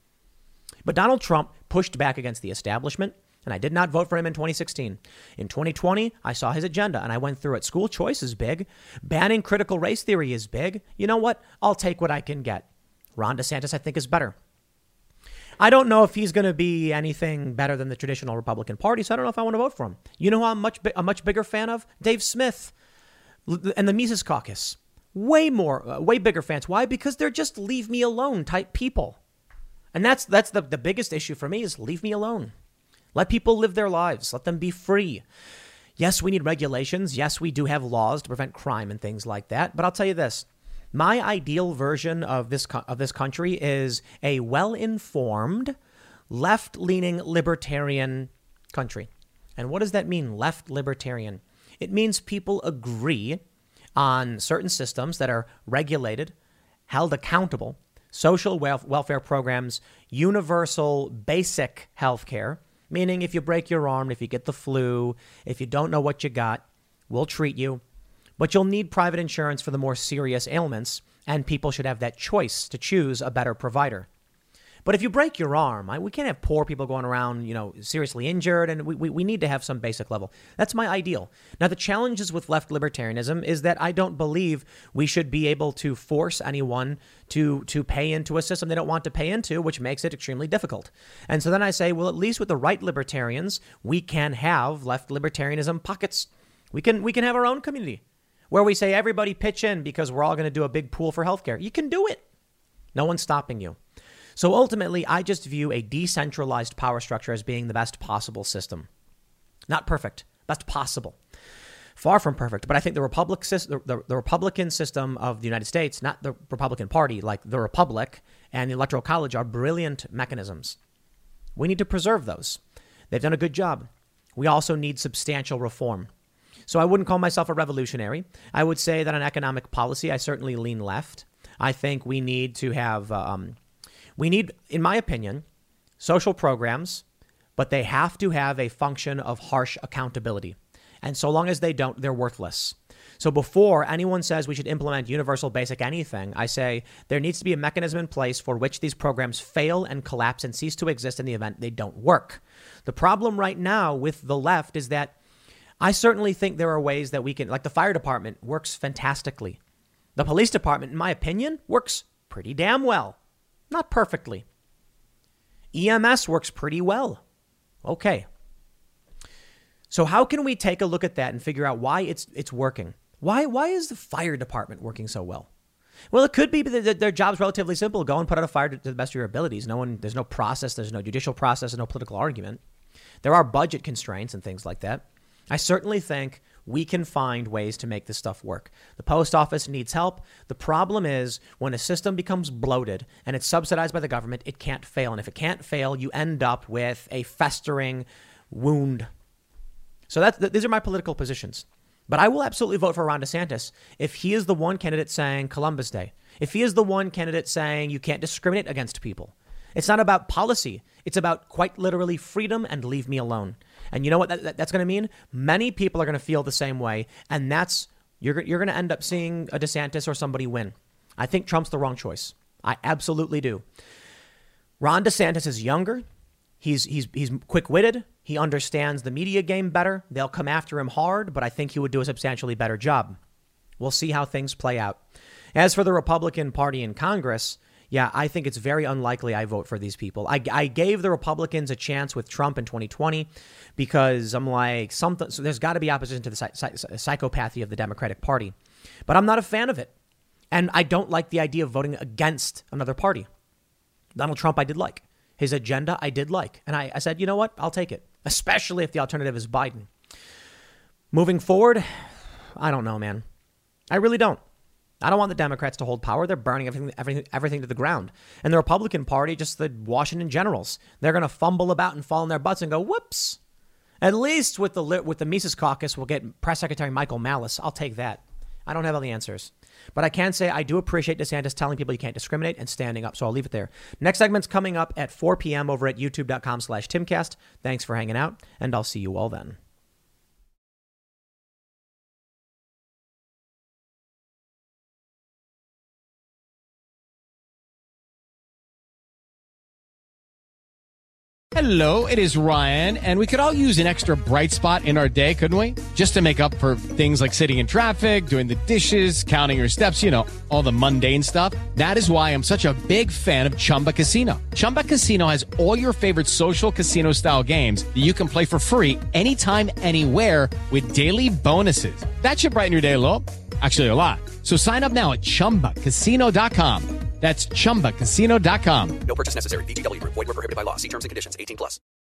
But Donald Trump pushed back against the establishment, and I did not vote for him in twenty sixteen. In twenty twenty, I saw his agenda and I went through it. School choice is big. Banning critical race theory is big. You know what? I'll take what I can get. Ron DeSantis, I think, is better. I don't know if he's going to be anything better than the traditional Republican Party, so I don't know if I want to vote for him. You know who I'm much a much bigger fan of? Dave Smith and the Mises Caucus. Way more, uh, way bigger fans. Why? Because they're just leave me alone type people. And that's that's the, the biggest issue for me is leave me alone. Let people live their lives. Let them be free. Yes, we need regulations. Yes, we do have laws to prevent crime and things like that. But I'll tell you this. My ideal version of this of this country is a well-informed, left-leaning libertarian country. And what does that mean, left libertarian? It means people agree on certain systems that are regulated, held accountable, social wel- welfare programs, universal basic health care, meaning if you break your arm, if you get the flu, if you don't know what you got, we'll treat you. But you'll need private insurance for the more serious ailments, and people should have that choice to choose a better provider. But if you break your arm, I, we can't have poor people going around, you know, seriously injured, and we, we, we need to have some basic level. That's my ideal. Now, the challenges with left libertarianism is that I don't believe we should be able to force anyone to, to pay into a system they don't want to pay into, which makes it extremely difficult. And so then I say, well, at least with the right libertarians, we can have left libertarianism pockets. We can we can have our own community, where we say everybody pitch in because we're all going to do a big pool for healthcare. You can do it. No one's stopping you. So ultimately, I just view a decentralized power structure as being the best possible system. Not perfect, best possible. Far from perfect. But I think the, Republic, the, the, the Republican system of the United States, not the Republican Party, like the Republic and the Electoral College are brilliant mechanisms. We need to preserve those. They've done a good job. We also need substantial reform. So I wouldn't call myself a revolutionary. I would say that on economic policy, I certainly lean left. I think we need to have, um, we need, in my opinion, social programs, but they have to have a function of harsh accountability. And so long as they don't, they're worthless. So before anyone says we should implement universal basic anything, I say there needs to be a mechanism in place for which these programs fail and collapse and cease to exist in the event they don't work. The problem right now with the left is that I certainly think there are ways that we can, like the fire department works fantastically. The police department, in my opinion, works pretty damn well. Not perfectly. E M S works pretty well. Okay. So how can we take a look at that and figure out why it's it's working? Why why is the fire department working so well? Well, it could be that their job's relatively simple. Go and put out a fire to the best of your abilities. No one, there's no process, there's no judicial process, and no political argument. There are budget constraints and things like that. I certainly think we can find ways to make this stuff work. The post office needs help. The problem is when a system becomes bloated and it's subsidized by the government, it can't fail. And if it can't fail, you end up with a festering wound. So that's, th- these are my political positions. But I will absolutely vote for Ron DeSantis if he is the one candidate saying Columbus Day. If he is the one candidate saying you can't discriminate against people. It's not about policy. It's about quite literally freedom and leave me alone. And you know what that, that, that's going to mean? Many people are going to feel the same way. And that's, you're, you're going to end up seeing a DeSantis or somebody win. I think Trump's the wrong choice. I absolutely do. Ron DeSantis is younger. He's he's he's quick-witted. He understands the media game better. They'll come after him hard, but I think he would do a substantially better job. We'll see how things play out. As for the Republican Party in Congress, yeah, I think it's very unlikely I vote for these people. I, I gave the Republicans a chance with Trump in twenty twenty because I'm like, something. So there's got to be opposition to the psych- psychopathy of the Democratic Party. But I'm not a fan of it. And I don't like the idea of voting against another party. Donald Trump, I did like. His agenda, I did like. And I, I said, you know what? I'll take it, especially if the alternative is Biden. Moving forward, I don't know, man. I really don't. I don't want the Democrats to hold power. They're burning everything, everything, everything to the ground. And the Republican Party, just the Washington Generals, they're going to fumble about and fall on their butts and go, whoops. At least with the with the Mises Caucus, we'll get Press Secretary Michael Malice. I'll take that. I don't have all the answers. But I can say I do appreciate DeSantis telling people you can't discriminate and standing up. So I'll leave it there. Next segment's coming up at four p.m. over at youtube.com slash Timcast. Thanks for hanging out, and I'll see you all then. Hello, it is Ryan, and we could all use an extra bright spot in our day, couldn't we? Just to make up for things like sitting in traffic, doing the dishes, counting your steps, you know, all the mundane stuff. That is why I'm such a big fan of Chumba Casino. Chumba Casino has all your favorite social casino-style games that you can play for free anytime, anywhere with daily bonuses. That should brighten your day a little. Actually, a lot. So sign up now at chumba casino dot com. That's chumba casino dot com. No purchase necessary. V G W Group. Void where prohibited by law. See terms and conditions. eighteen plus.